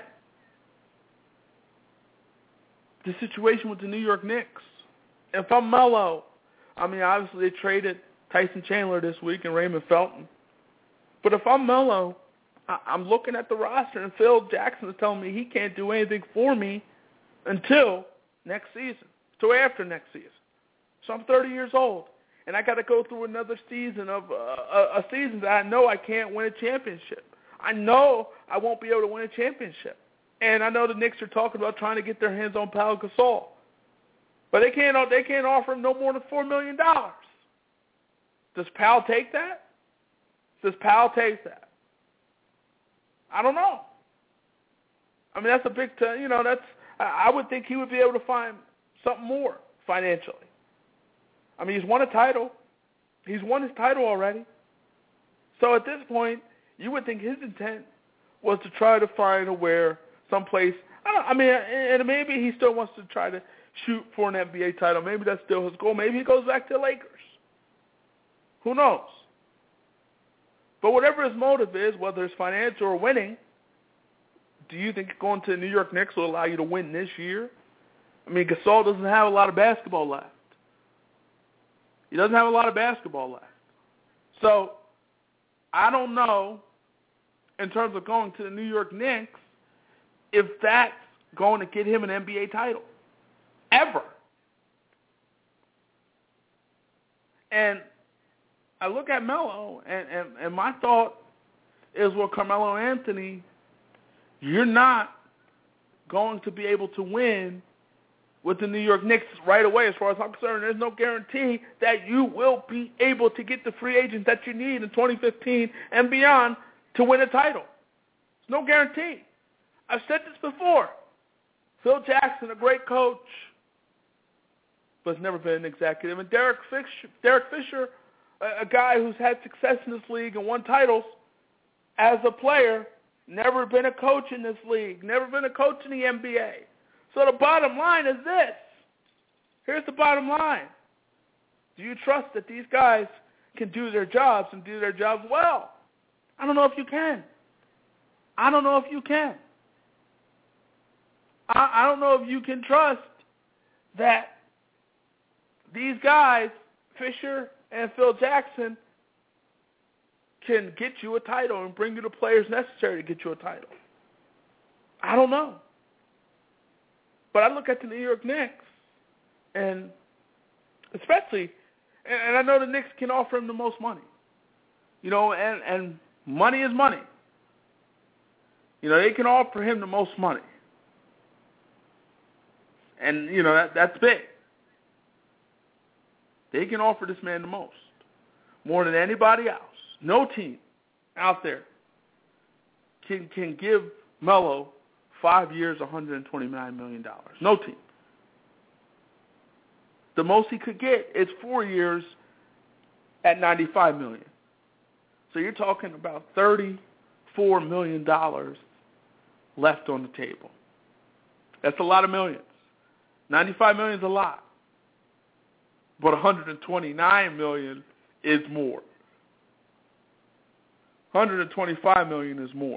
the situation with the New York Knicks. If I'm Melo, I mean, obviously they traded Tyson Chandler this week and Raymond Felton. But if I'm Melo, I'm looking at the roster, and Phil Jackson is telling me he can't do anything for me until next season, till after next season. So I'm 30 years old, and I got to go through another season of a season that I know I can't win a championship. I know I won't be able to win a championship. And I know the Knicks are talking about trying to get their hands on Pau Gasol. But they can't offer him no more than $4 million. Does Pau take that? Does Pau take that? I don't know. I mean, that's a big, I would think he would be able to find something more financially. I mean, he's won a title. He's won his title already. So at this point, you would think his intent was to try to find someplace. And maybe he still wants to try to shoot for an NBA title. Maybe that's still his goal. Maybe he goes back to the Lakers. Who knows? But whatever his motive is, whether it's financial or winning, do you think going to the New York Knicks will allow you to win this year? I mean, Gasol doesn't have a lot of basketball left. He doesn't have a lot of basketball left. So I don't know, in terms of going to the New York Knicks, if that's going to get him an NBA title. Ever. And I look at Melo, and my thought is, well, Carmelo Anthony, you're not going to be able to win with the New York Knicks right away. As far as I'm concerned, there's no guarantee that you will be able to get the free agents that you need in 2015 and beyond to win a title. There's no guarantee. I've said this before. Phil Jackson, a great coach, but has never been an executive. And Derek Fisher, a guy who's had success in this league and won titles as a player, never been a coach in this league, never been a coach in the NBA. So the bottom line is this. Here's the bottom line. Do you trust that these guys can do their jobs and do their jobs well? I don't know if you can. I don't know if you can. I don't know if you can trust that these guys, Fisher and Phil Jackson, can get you a title and bring you the players necessary to get you a title. I don't know. But I look at the New York Knicks, and especially, and I know the Knicks can offer him the most money. You know, and money is money. You know, they can offer him the most money. And, you know, that's big. They can offer this man the most, more than anybody else. No team out there can give Melo 5 years, $129 million. No team. The most he could get is 4 years at $95 million. So you're talking about $34 million left on the table. That's a lot of millions. $95 million is a lot. But $129 million is more. $125 million is more.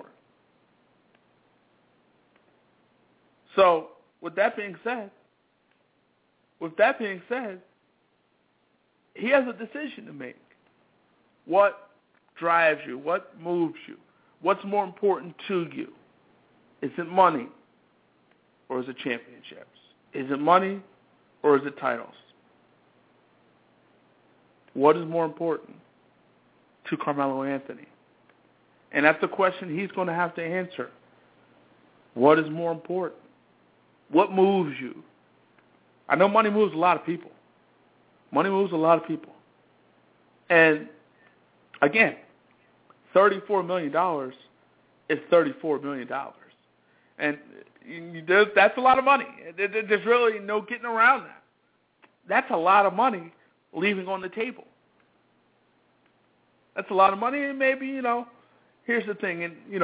So, with that being said, he has a decision to make. What drives you? What moves you? What's more important to you? Is it money or is it championships? Is it money or is it titles? What is more important to Carmelo Anthony? And that's the question he's going to have to answer. What is more important? What moves you? I know money moves a lot of people. Money moves a lot of people. And, again, $34 million is $34 million. And that's a lot of money. There's really no getting around that. That's a lot of money leaving on the table. That's a lot of money, and maybe, you know, here's the thing,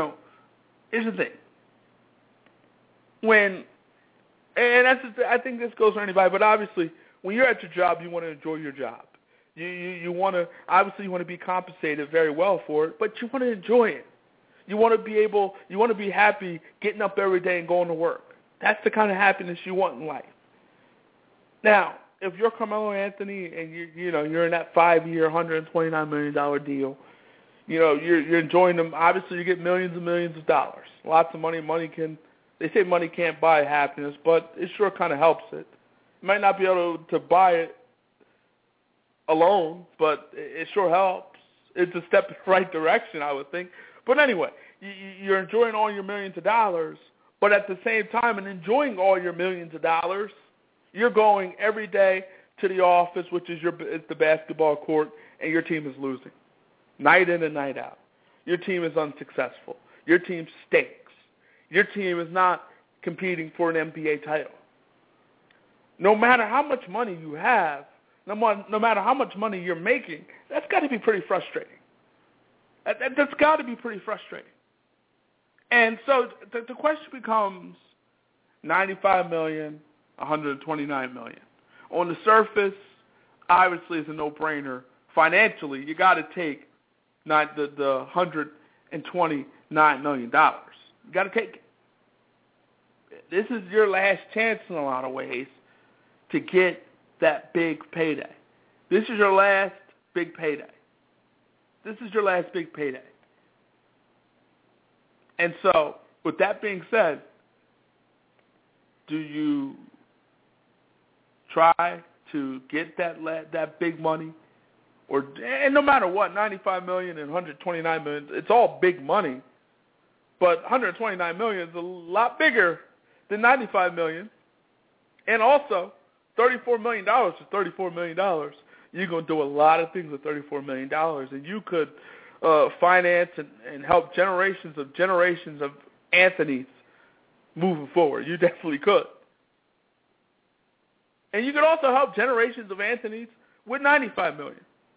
I think this goes for anybody, but obviously, when you're at your job, you want to enjoy your job. You want to, obviously, you want to be compensated very well for it, but you want to enjoy it. You want to be happy getting up every day and going to work. That's the kind of happiness you want in life. Now, if you're Carmelo Anthony and you're in that 5-year, $129 million deal, you know, you're enjoying them. Obviously, you get millions and millions of dollars. Lots of money. They say money can't buy happiness, but it sure kind of helps it. You might not be able to buy it alone, but it sure helps. It's a step in the right direction, I would think. But anyway, you're enjoying all your millions of dollars, but at the same time, in enjoying all your millions of dollars, you're going every day to the office, which is the basketball court, and your team is losing. Night in and night out. Your team is unsuccessful. Your team stinks. Your team is not competing for an NBA title. No matter how much money you have, no matter how much money you're making, that's got to be pretty frustrating. That's got to be pretty frustrating. And so the question becomes $95 million, $129 million. On the surface, obviously it's a no-brainer financially, you got to take the $129 million. You got to take it. This is your last chance in a lot of ways to get that big payday. This is your last big payday. This is your last big payday. And so, with that being said, do you try to get that big money? And no matter what, $95 million and $129 million, it's all big money. But $129 million is a lot bigger than $95 million. And also, $34 million is $34 million. You're going to do a lot of things with $34 million. And you could finance and help generations of Anthonys moving forward. You definitely could. And you could also help generations of Anthonys with $95 million.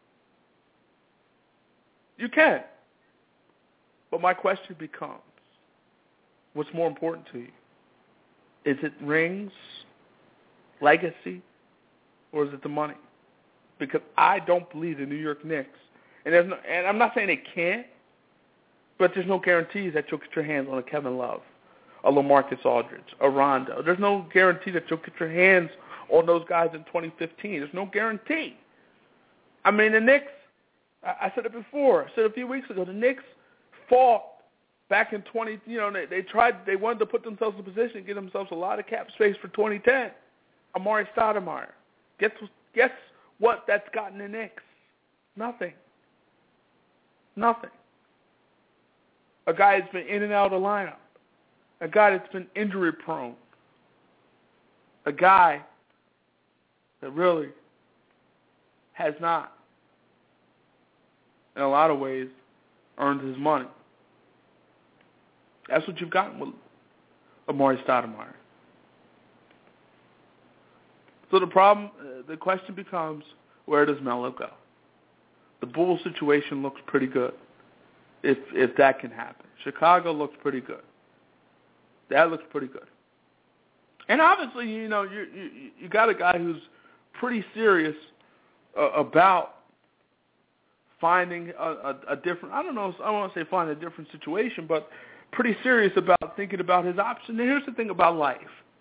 You can. But my question becomes, what's more important to you? Is it rings, legacy, or is it the money? Because I don't believe the New York Knicks, and I'm not saying they can't, but there's no guarantees that you'll get your hands on a Kevin Love, a LaMarcus Aldridge, a Rondo. There's no guarantee that you'll get your hands on those guys in 2015. There's no guarantee. I mean, the Knicks, I said it before. I said a few weeks ago, the Knicks fought back in they wanted to put themselves in a position to get themselves a lot of cap space for 2010. Amari Stoudemire. Guess what that's gotten the Knicks? Nothing. A guy that's been in and out of the lineup. A guy that's been injury prone. A guy that really has not, in a lot of ways, earned his money. That's what you've gotten with Amari Stoudemire. So the question becomes, where does Melo go? The Bulls situation looks pretty good, if that can happen. Chicago looks pretty good. That looks pretty good. And obviously, you got a guy who's pretty serious about finding a different, I don't want to say find a different situation, but pretty serious about thinking about his options. And here's the thing about life.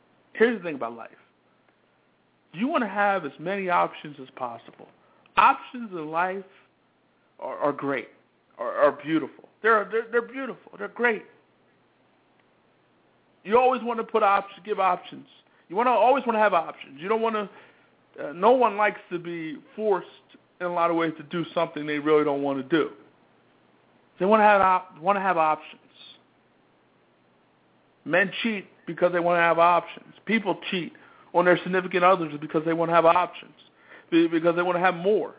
You want to have as many options as possible. Options in life are great, are beautiful. They're beautiful. They're great. You always want to give options. You always want to have options. You don't want to. No one likes to be forced in a lot of ways to do something they really don't want to do. They want to have options. Men cheat because they want to have options. People cheat on their significant others because they want to have options, because they want to have more.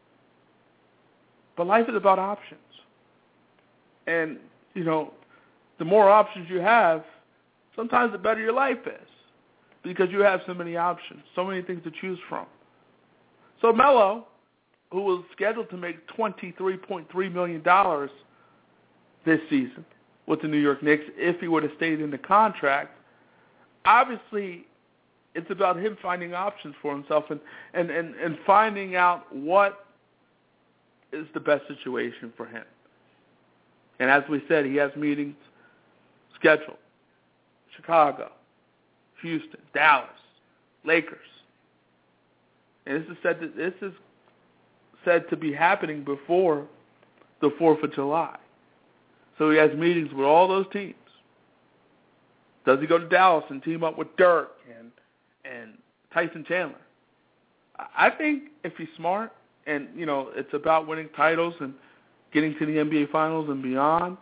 But life is about options. And, the more options you have, sometimes the better your life is, because you have so many options, so many things to choose from. So Melo, who was scheduled to make $23.3 million this season with the New York Knicks if he would have stayed in the contract, obviously it's about him finding options for himself and finding out what is the best situation for him. And as we said, he has meetings scheduled. Chicago, Houston, Dallas, Lakers. And this is said to be happening before the 4th of July. So he has meetings with all those teams. Does he go to Dallas and team up with Dirk and Tyson Chandler? I think if he's smart and, it's about winning titles and getting to the NBA Finals and beyond,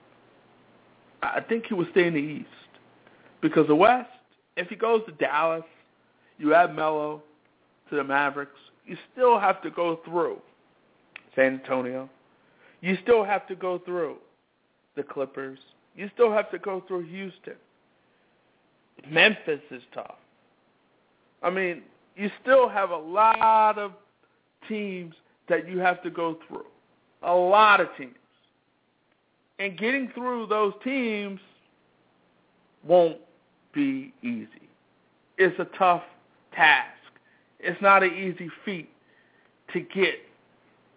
I think he would stay in the East. Because the West, if he goes to Dallas, you add Melo to the Mavericks, you still have to go through San Antonio. You still have to go through the Clippers. You still have to go through Houston. Memphis is tough. I mean, you still have a lot of teams that you have to go through. A lot of teams. And getting through those teams won't be easy. It's a tough task. It's not an easy feat to get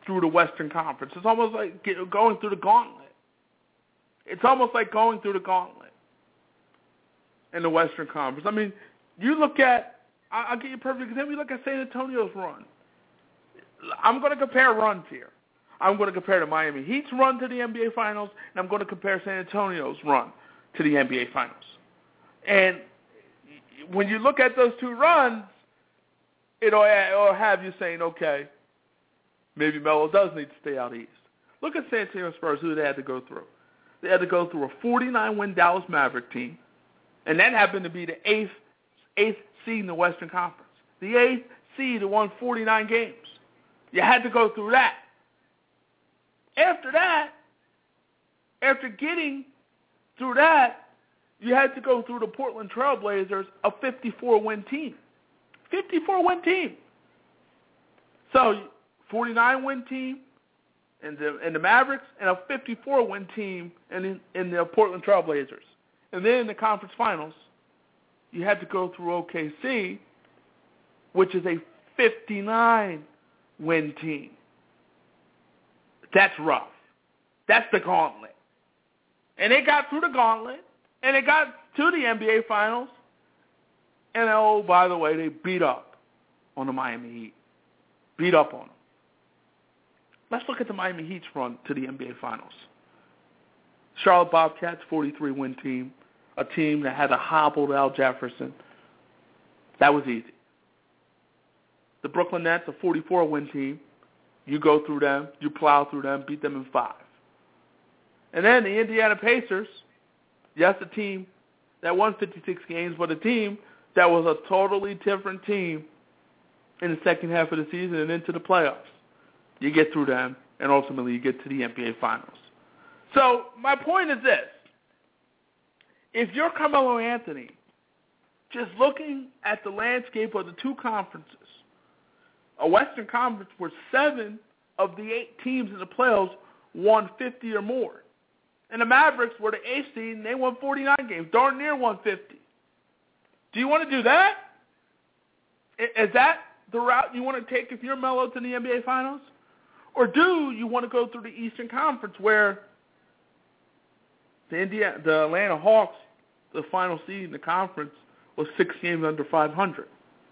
through the Western Conference. It's almost like going through the gauntlet. It's almost like going through the gauntlet in the Western Conference. I mean, you look at, I'll give you a perfect example. You look at San Antonio's run. I'm going to compare runs here. I'm going to compare the Miami Heat's run to the NBA Finals, and I'm going to compare San Antonio's run to the NBA Finals. And when you look at those two runs, it'll have you saying, okay, maybe Melo does need to stay out east. Look at San Antonio Spurs, who they had to go through. They had to go through a 49-win Dallas Maverick team, and that happened to be the eighth seed in the Western Conference. The eighth seed who won 49 games. You had to go through that. After that, after getting through that, you had to go through the Portland Trail Blazers, a 54-win team. 54-win team. So, 49-win team in the Mavericks and a 54-win team in the Portland Trail Blazers. And then in the conference finals, you had to go through OKC, which is a 59-win team. That's rough. That's the gauntlet. And they got through the gauntlet, and they got to the NBA Finals, and oh, by the way, they beat up on the Miami Heat. Beat up on them. Let's look at the Miami Heat's run to the NBA Finals. Charlotte Bobcats, 43-win team, a team that had a hobbled Al Jefferson. That was easy. The Brooklyn Nets, a 44-win team. You go through them, you plow through them, beat them in 5. And then the Indiana Pacers, yes, a team that won 56 games, but a team that was a totally different team in the second half of the season and into the playoffs. You get through them, and ultimately you get to the NBA Finals. So my point is this. If you're Carmelo Anthony, just looking at the landscape of the two conferences, a Western Conference where 7 of the 8 teams in the playoffs won 50 or more. And the Mavericks were the 8th seed, and they won 49 games, darn near 150. Do you want to do that? Is that the route you want to take if you're Melo to the NBA Finals? Or do you want to go through the Eastern Conference where the Atlanta Hawks, the final seed in the conference, was 6 games under 500?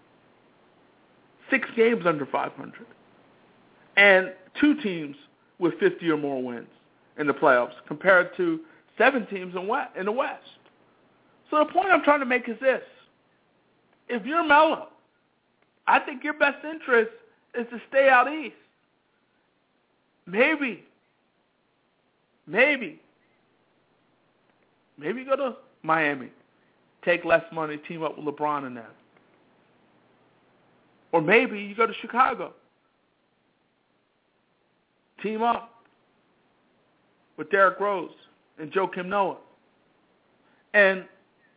6 games under 500. And 2 teams with 50 or more wins in the playoffs compared to 7 teams in the West. So the point I'm trying to make is this. If you're Melo, I think your best interest is to stay out east. Maybe go to Miami, take less money, team up with LeBron and them. Or maybe you go to Chicago, team up with Derrick Rose and Joakim Noah. And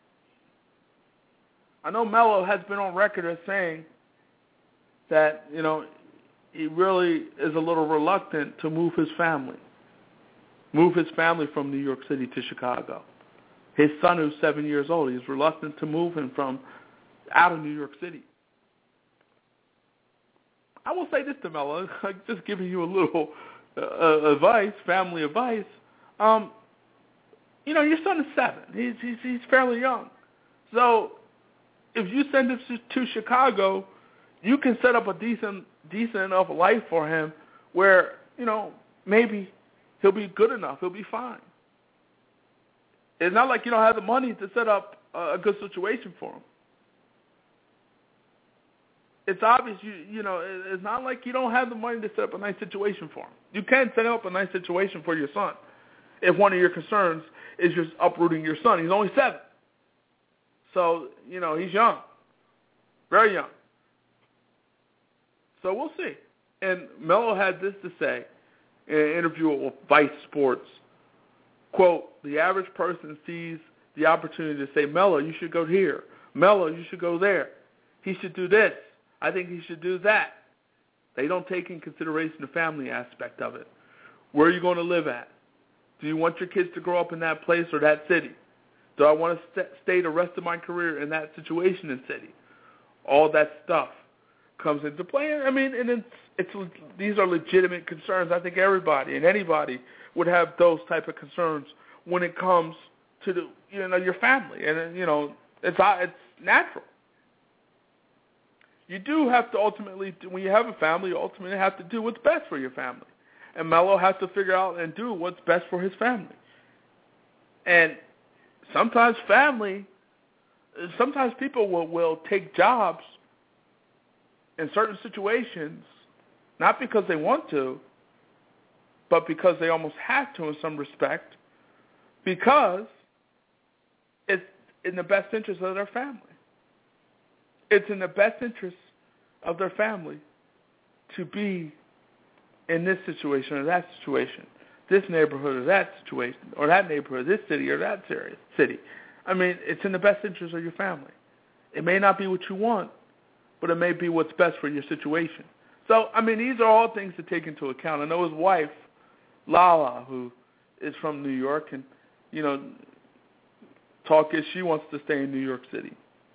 I know Melo has been on record as saying that, he really is a little reluctant to move his family from New York City to Chicago. His son, who's 7 years old, he's reluctant to move him from out of New York City. I will say this to Melo, I'm just giving you a little advice, family advice. Your son is 7. He's fairly young. So if you send him to Chicago, you can set up a decent enough life for him where, maybe he'll be good enough. He'll be fine. It's not like you don't have the money to set up a good situation for him. It's obvious, it's not like you don't have the money to set up a nice situation for him. You can set up a nice situation for your son if one of your concerns is just uprooting your son. He's only 7. So, he's young, very young. So we'll see. And Melo had this to say in an interview with Vice Sports. Quote, the average person sees the opportunity to say, Melo, you should go here. Melo, you should go there. He should do this. I think he should do that. They don't take in consideration the family aspect of it. Where are you going to live at? Do you want your kids to grow up in that place or that city? Do I want to stay the rest of my career in that situation and city? All that stuff comes into play. I mean, and these are legitimate concerns. I think everybody and anybody would have those type of concerns when it comes to your family, and it's natural. You do have to ultimately, when you have a family, you ultimately have to do what's best for your family. And Melo has to figure out and do what's best for his family. And sometimes people will take jobs in certain situations, not because they want to, but because they almost have to in some respect, because it's in the best interest of their family. It's in the best interest of their family to be in this situation or that situation, this neighborhood or that situation, or that neighborhood, this city or that city. I mean, it's in the best interest of your family. It may not be what you want, but it may be what's best for your situation. So, I mean, these are all things to take into account. I know his wife, Lala, who is from New York, and, talk is she wants to stay in New York City.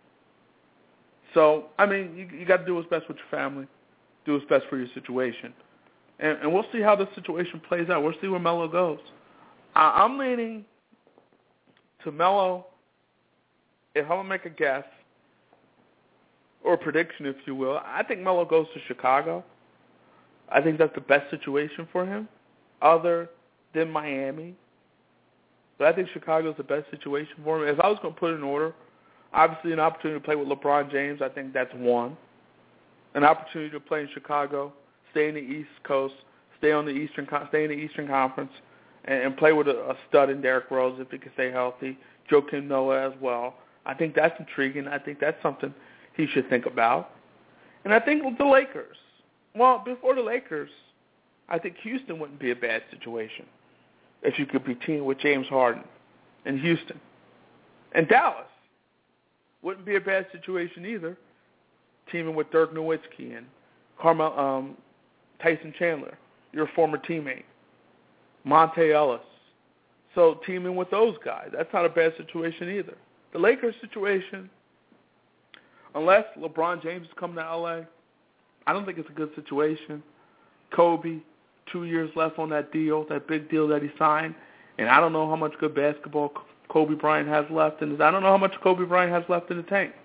So, I mean, you got to do what's best with your family, do what's best for your situation. And we'll see how the situation plays out. We'll see where Melo goes. I'm leaning to Melo, if I'm going to make a guess, or a prediction, if you will. I think Melo goes to Chicago. I think that's the best situation for him, other than Miami. But I think Chicago's the best situation for him. If I was going to put it in order, obviously an opportunity to play with LeBron James, I think that's one. An opportunity to play in Chicago, stay in the East Coast, stay in the Eastern Conference, and play with a stud in Derrick Rose if he can stay healthy. Joakim Noah as well. I think that's intriguing. I think that's something he should think about. And I think with the Lakers, well, before the Lakers, I think Houston wouldn't be a bad situation if you could be teaming with James Harden in Houston. And Dallas wouldn't be a bad situation either, teaming with Dirk Nowitzki and Tyson Chandler, your former teammate, Monte Ellis. So teaming with those guys, that's not a bad situation either. The Lakers situation, unless LeBron James is coming to L.A., I don't think it's a good situation. Kobe, 2 years left on that deal, that big deal that he signed, and I don't know how much good basketball Kobe Bryant has left in I don't know how much Kobe Bryant has left in the tank.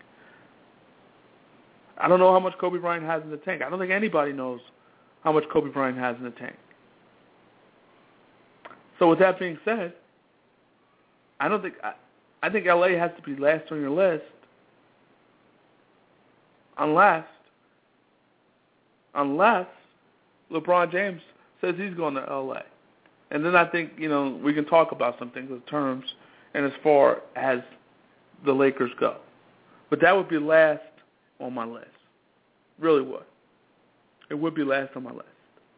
I don't know how much Kobe Bryant has in the tank. I don't think anybody knows how much Kobe Bryant has in the tank. So with that being said, I think LA has to be last on your list unless LeBron James says he's going to LA. And then I think, we can talk about some things in terms and as far as the Lakers go. But that would be last on my list. Really would. It would be last on my list.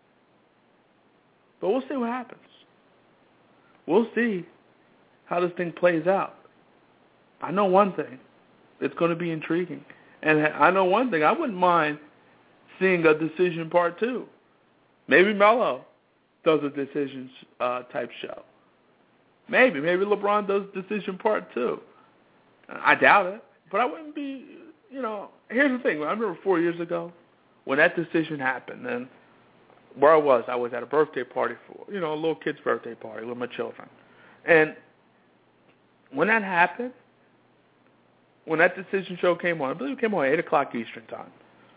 But we'll see what happens. We'll see how this thing plays out. I know one thing. It's going to be intriguing. And I know one thing. I wouldn't mind seeing a decision part 2. Maybe Melo does a decision type show. Maybe LeBron does decision part 2. I doubt it, but I wouldn't be, here's the thing. I remember 4 years ago when that decision happened, and where I was at a birthday party for, a little kid's birthday party with my children. And when that happened, when that decision show came on, I believe it came on at 8 o'clock Eastern time,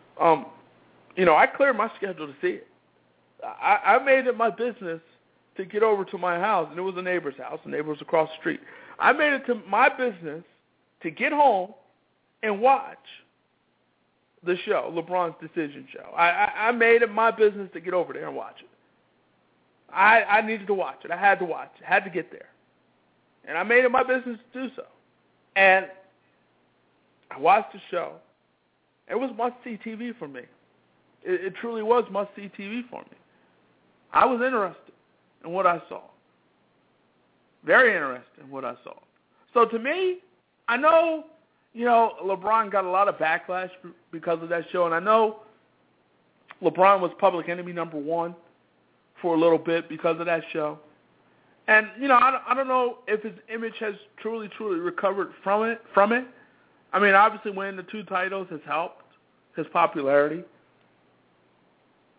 I cleared my schedule to see it. I made it my business to get over to my house, and it was a neighbor's house. The neighbor was across the street. I made it to my business to get home and watch the show, LeBron's decision show. I made it my business to get over there and watch it. I needed to watch it. I had to watch it. I had to get there. And I made it my business to do so. And I watched the show. It was must-see TV for me. It truly was must-see TV for me. I was interested in what I saw. Very interested in what I saw. So to me, I know, LeBron got a lot of backlash because of that show, and I know LeBron was public enemy number 1 for a little bit because of that show. And, I don't know if his image has truly recovered from it. I mean, obviously winning the 2 titles has helped his popularity.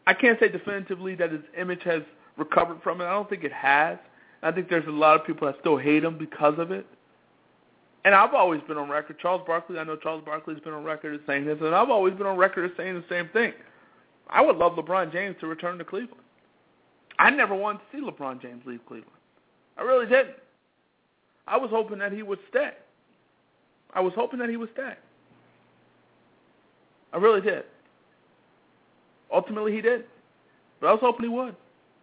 I can't say definitively that his image has recovered from it. I don't think it has. I think there's a lot of people that still hate him because of it. And I've always been on record. Charles Barkley, I know Charles Barkley's been on record as saying this, and I've always been on record as saying the same thing. I would love LeBron James to return to Cleveland. I never wanted to see LeBron James leave Cleveland. I really didn't. I was hoping that he would stay. I really did. Ultimately, he did. But I was hoping he would.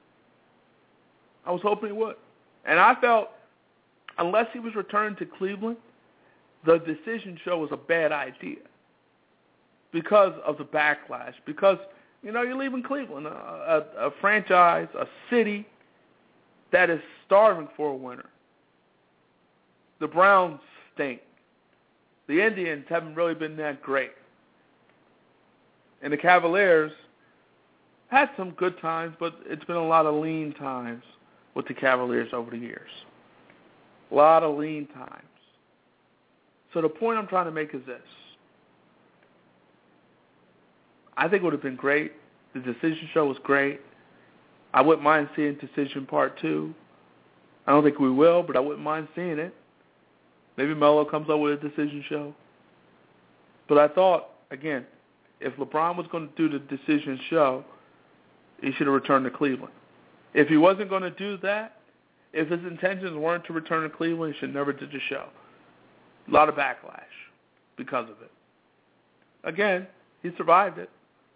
And I felt, unless he was returned to Cleveland, the decision show was a bad idea because of the backlash. Because, you're leaving Cleveland, a franchise, a city that is starving for a winner. The Browns stink. The Indians haven't really been that great. And the Cavaliers had some good times, but it's been a lot of lean times with the Cavaliers over the years. A lot of lean times. So the point I'm trying to make is this. I think it would have been great. The decision show was great. I wouldn't mind seeing Decision Part 2. I don't think we will, but I wouldn't mind seeing it. Maybe Melo comes up with a decision show. But I thought, again, if LeBron was going to do the decision show, he should have returned to Cleveland. If he wasn't going to do that, if his intentions weren't to return to Cleveland, he should never did the show. A lot of backlash because of it. Again, he survived it.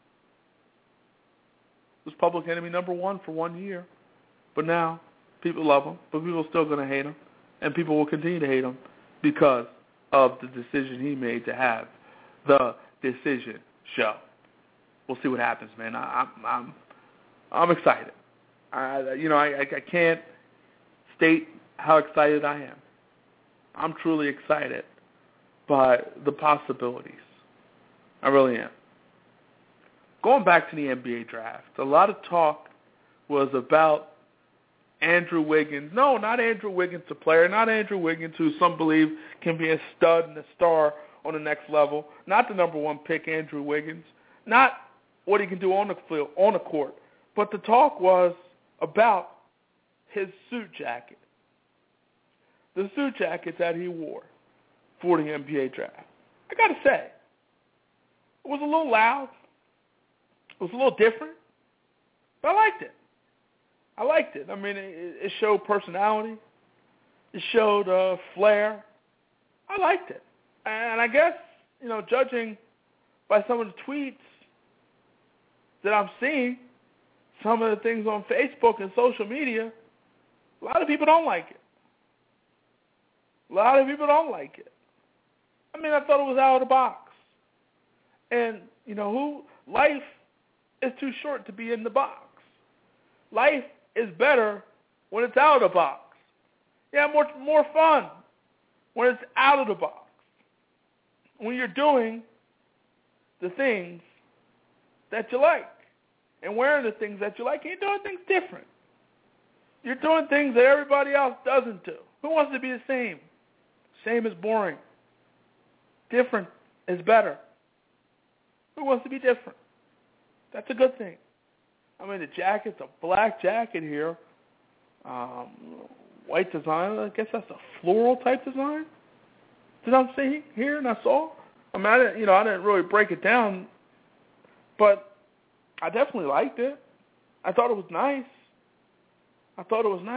He was public enemy number one for 1 year. But now, people love him, but people are still going to hate him, and people will continue to hate him because of the decision he made to have the decision show. We'll see what happens, man. I'm excited. I can't state how excited I am. I'm truly excited by the possibilities. I really am. Going back to the NBA draft, a lot of talk was about Andrew Wiggins. No, not Andrew Wiggins, the player. Not Andrew Wiggins, who some believe can be a stud and a star on the next level. Not the number one pick, Andrew Wiggins. Not what he can do on the field, on the court. But the talk was about his suit jacket. The suit jacket that he wore for the NBA draft. I got to say, it was a little loud. It was a little different. But I liked it. I mean, it showed personality. It showed flair. I liked it. And I guess, judging by some of the tweets that I'm seeing, some of the things on Facebook and social media, a lot of people don't like it. I mean, I thought it was out of the box. And, life is too short to be in the box. Life is better when it's out of the box. Yeah, more fun when it's out of the box. When you're doing the things that you like and wearing the things that you like, and you're doing things different. You're doing things that everybody else doesn't do. Who wants to be the same? Same is boring. Different is better. Who wants to be different? That's a good thing. I mean, the jacket's a black jacket here. White design. I guess that's a floral type design. Did I see here and I saw? I mean, I didn't really break it down, but I definitely liked it. I thought it was nice. It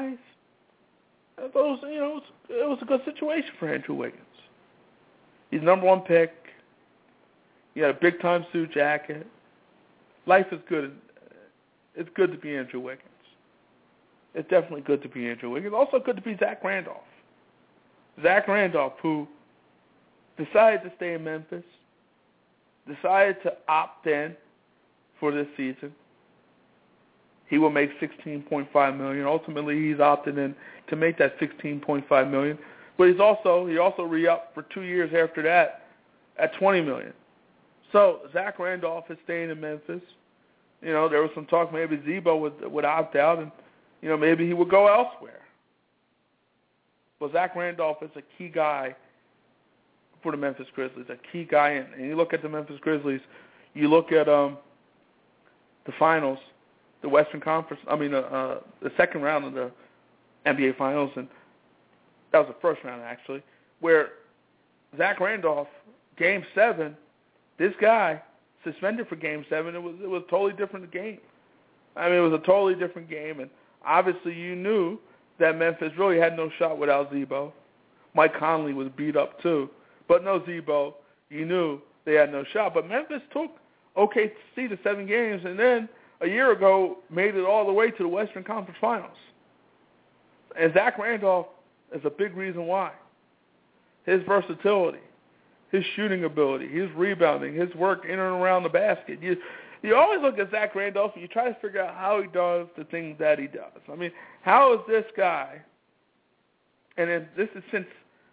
was a good situation for Andrew Wiggins. He's number one pick. He had a big-time suit jacket. Life is good. It's good to be Andrew Wiggins. It's definitely good to be Andrew Wiggins. Also good to be Zach Randolph. Zach Randolph, who decided to stay in Memphis, decided to opt in for this season. He will make $16.5 million. Ultimately, he's opted in to make that $16.5 million. But he also re-upped for 2 years after that at $20 million. So Zach Randolph is staying in Memphis. There was some talk maybe Zebo would opt out and, maybe he would go elsewhere. But Zach Randolph is a key guy for the Memphis Grizzlies, a key guy. And you look at the Memphis Grizzlies, you look at the the finals, the Western Conference. The second round of the NBA Finals, and that was the first round actually, where Zach Randolph, Game 7, this guy suspended for Game 7. It was a totally different game. It was a totally different game, and obviously you knew that Memphis really had no shot without Z-Bo. Mike Conley was beat up too, but no Z-Bo. You knew they had no shot. But Memphis took OKC to 7 games, and then a year ago made it all the way to the Western Conference Finals. And Zach Randolph is a big reason why. His versatility, his shooting ability, his rebounding, his work in and around the basket. You always look at Zach Randolph and you try to figure out how he does the things that he does. How is this guy, and this is since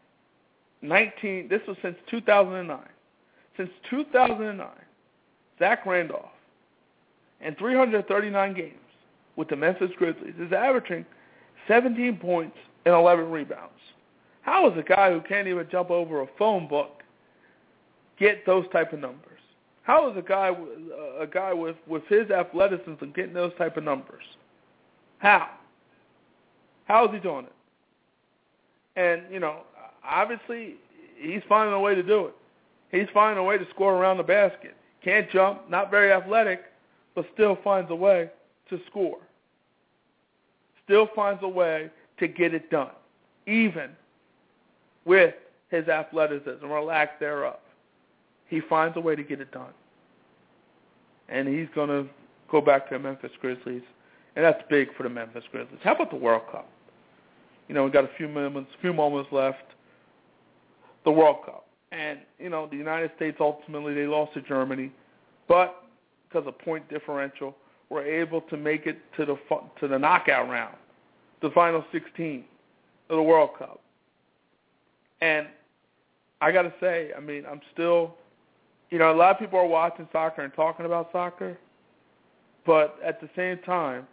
2009. Since 2009, Zach Randolph, in 339 games with the Memphis Grizzlies, is averaging 17 points and 11 rebounds. How is a guy who can't even jump over a phone book get those type of numbers? How is a guy with his athleticism getting those type of numbers? How? How is he doing it? And, obviously he's finding a way to do it. He's finding a way to score around the basket. Can't jump, not very athletic, but still finds a way to score. Still finds a way to get it done, even with his athleticism or lack thereof. He finds a way to get it done. And he's going to go back to the Memphis Grizzlies, and that's big for the Memphis Grizzlies. How about the World Cup? We've got a few moments left. The World Cup. And, the United States ultimately, they lost to Germany, but because of point differential, were able to make it to the knockout round, the final 16 of the World Cup. And I got to say, I'm still, a lot of people are watching soccer and talking about soccer, but at the same time,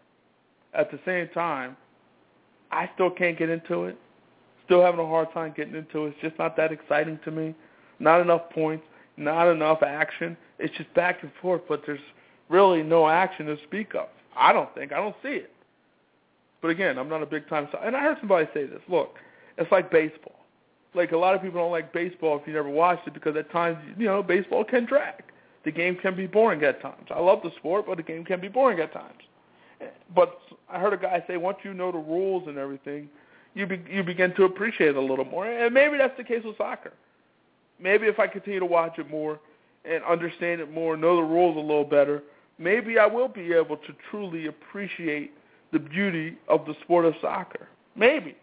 I still can't get into it. Still having a hard time getting into it. It's just not that exciting to me. Not enough points, not enough action. It's just back and forth, but there's really no action to speak of. I don't see it. But again, I'm not a big time soccer. And I heard somebody say this. Look, it's like baseball. Like a lot of people don't like baseball if you never watched it because at times, baseball can drag. The game can be boring at times. I love the sport, but the game can be boring at times. But I heard a guy say once you know the rules and everything, you begin to appreciate it a little more. And maybe that's the case with soccer. Maybe if I continue to watch it more and understand it more, know the rules a little better, maybe I will be able to truly appreciate the beauty of the sport of soccer. Maybe.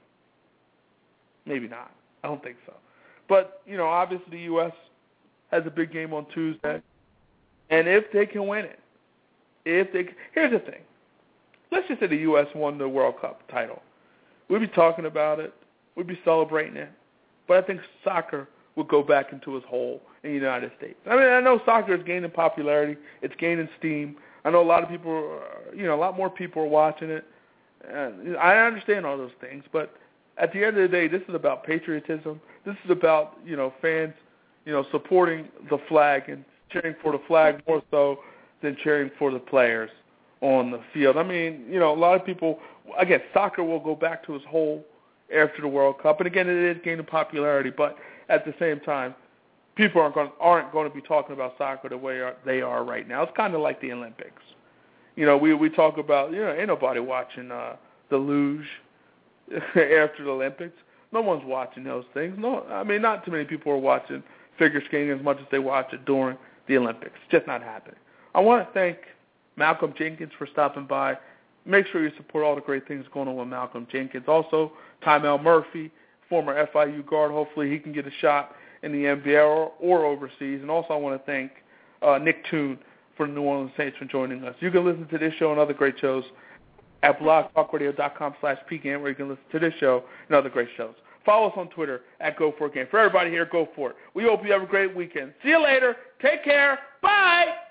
Maybe not. I don't think so. But, obviously the U.S. has a big game on Tuesday. And if they can win it, here's the thing. Let's just say the U.S. won the World Cup title. We'd be talking about it. We'd be celebrating it. But I think soccer would go back into its hole in the United States. I know soccer is gaining popularity. It's gaining steam. I know a lot of people, a lot more people are watching it. I understand all those things. But at the end of the day, this is about patriotism. This is about, fans, supporting the flag and cheering for the flag more so than cheering for the players on the field. A lot of people, again, soccer will go back to its hole after the World Cup. And again, it is gaining popularity, but at the same time, people aren't going to be talking about soccer the way they are right now. It's kind of like the Olympics. We talk about, ain't nobody watching the luge after the Olympics. No one's watching those things. No, not too many people are watching figure skating as much as they watch it during the Olympics. It's just not happening. I want to thank Malcolm Jenkins for stopping by. Make sure you support all the great things going on with Malcolm Jenkins. Also, Tymel Murphy, former FIU guard. Hopefully he can get a shot in the NBA or overseas. And also I want to thank Nick Toon for the New Orleans Saints for joining us. You can listen to this show and other great shows at blogtalkradio.com/pgame, where you can listen to this show and other great shows. Follow us on Twitter at Go4Game. For everybody here, go for it. We hope you have a great weekend. See you later. Take care. Bye.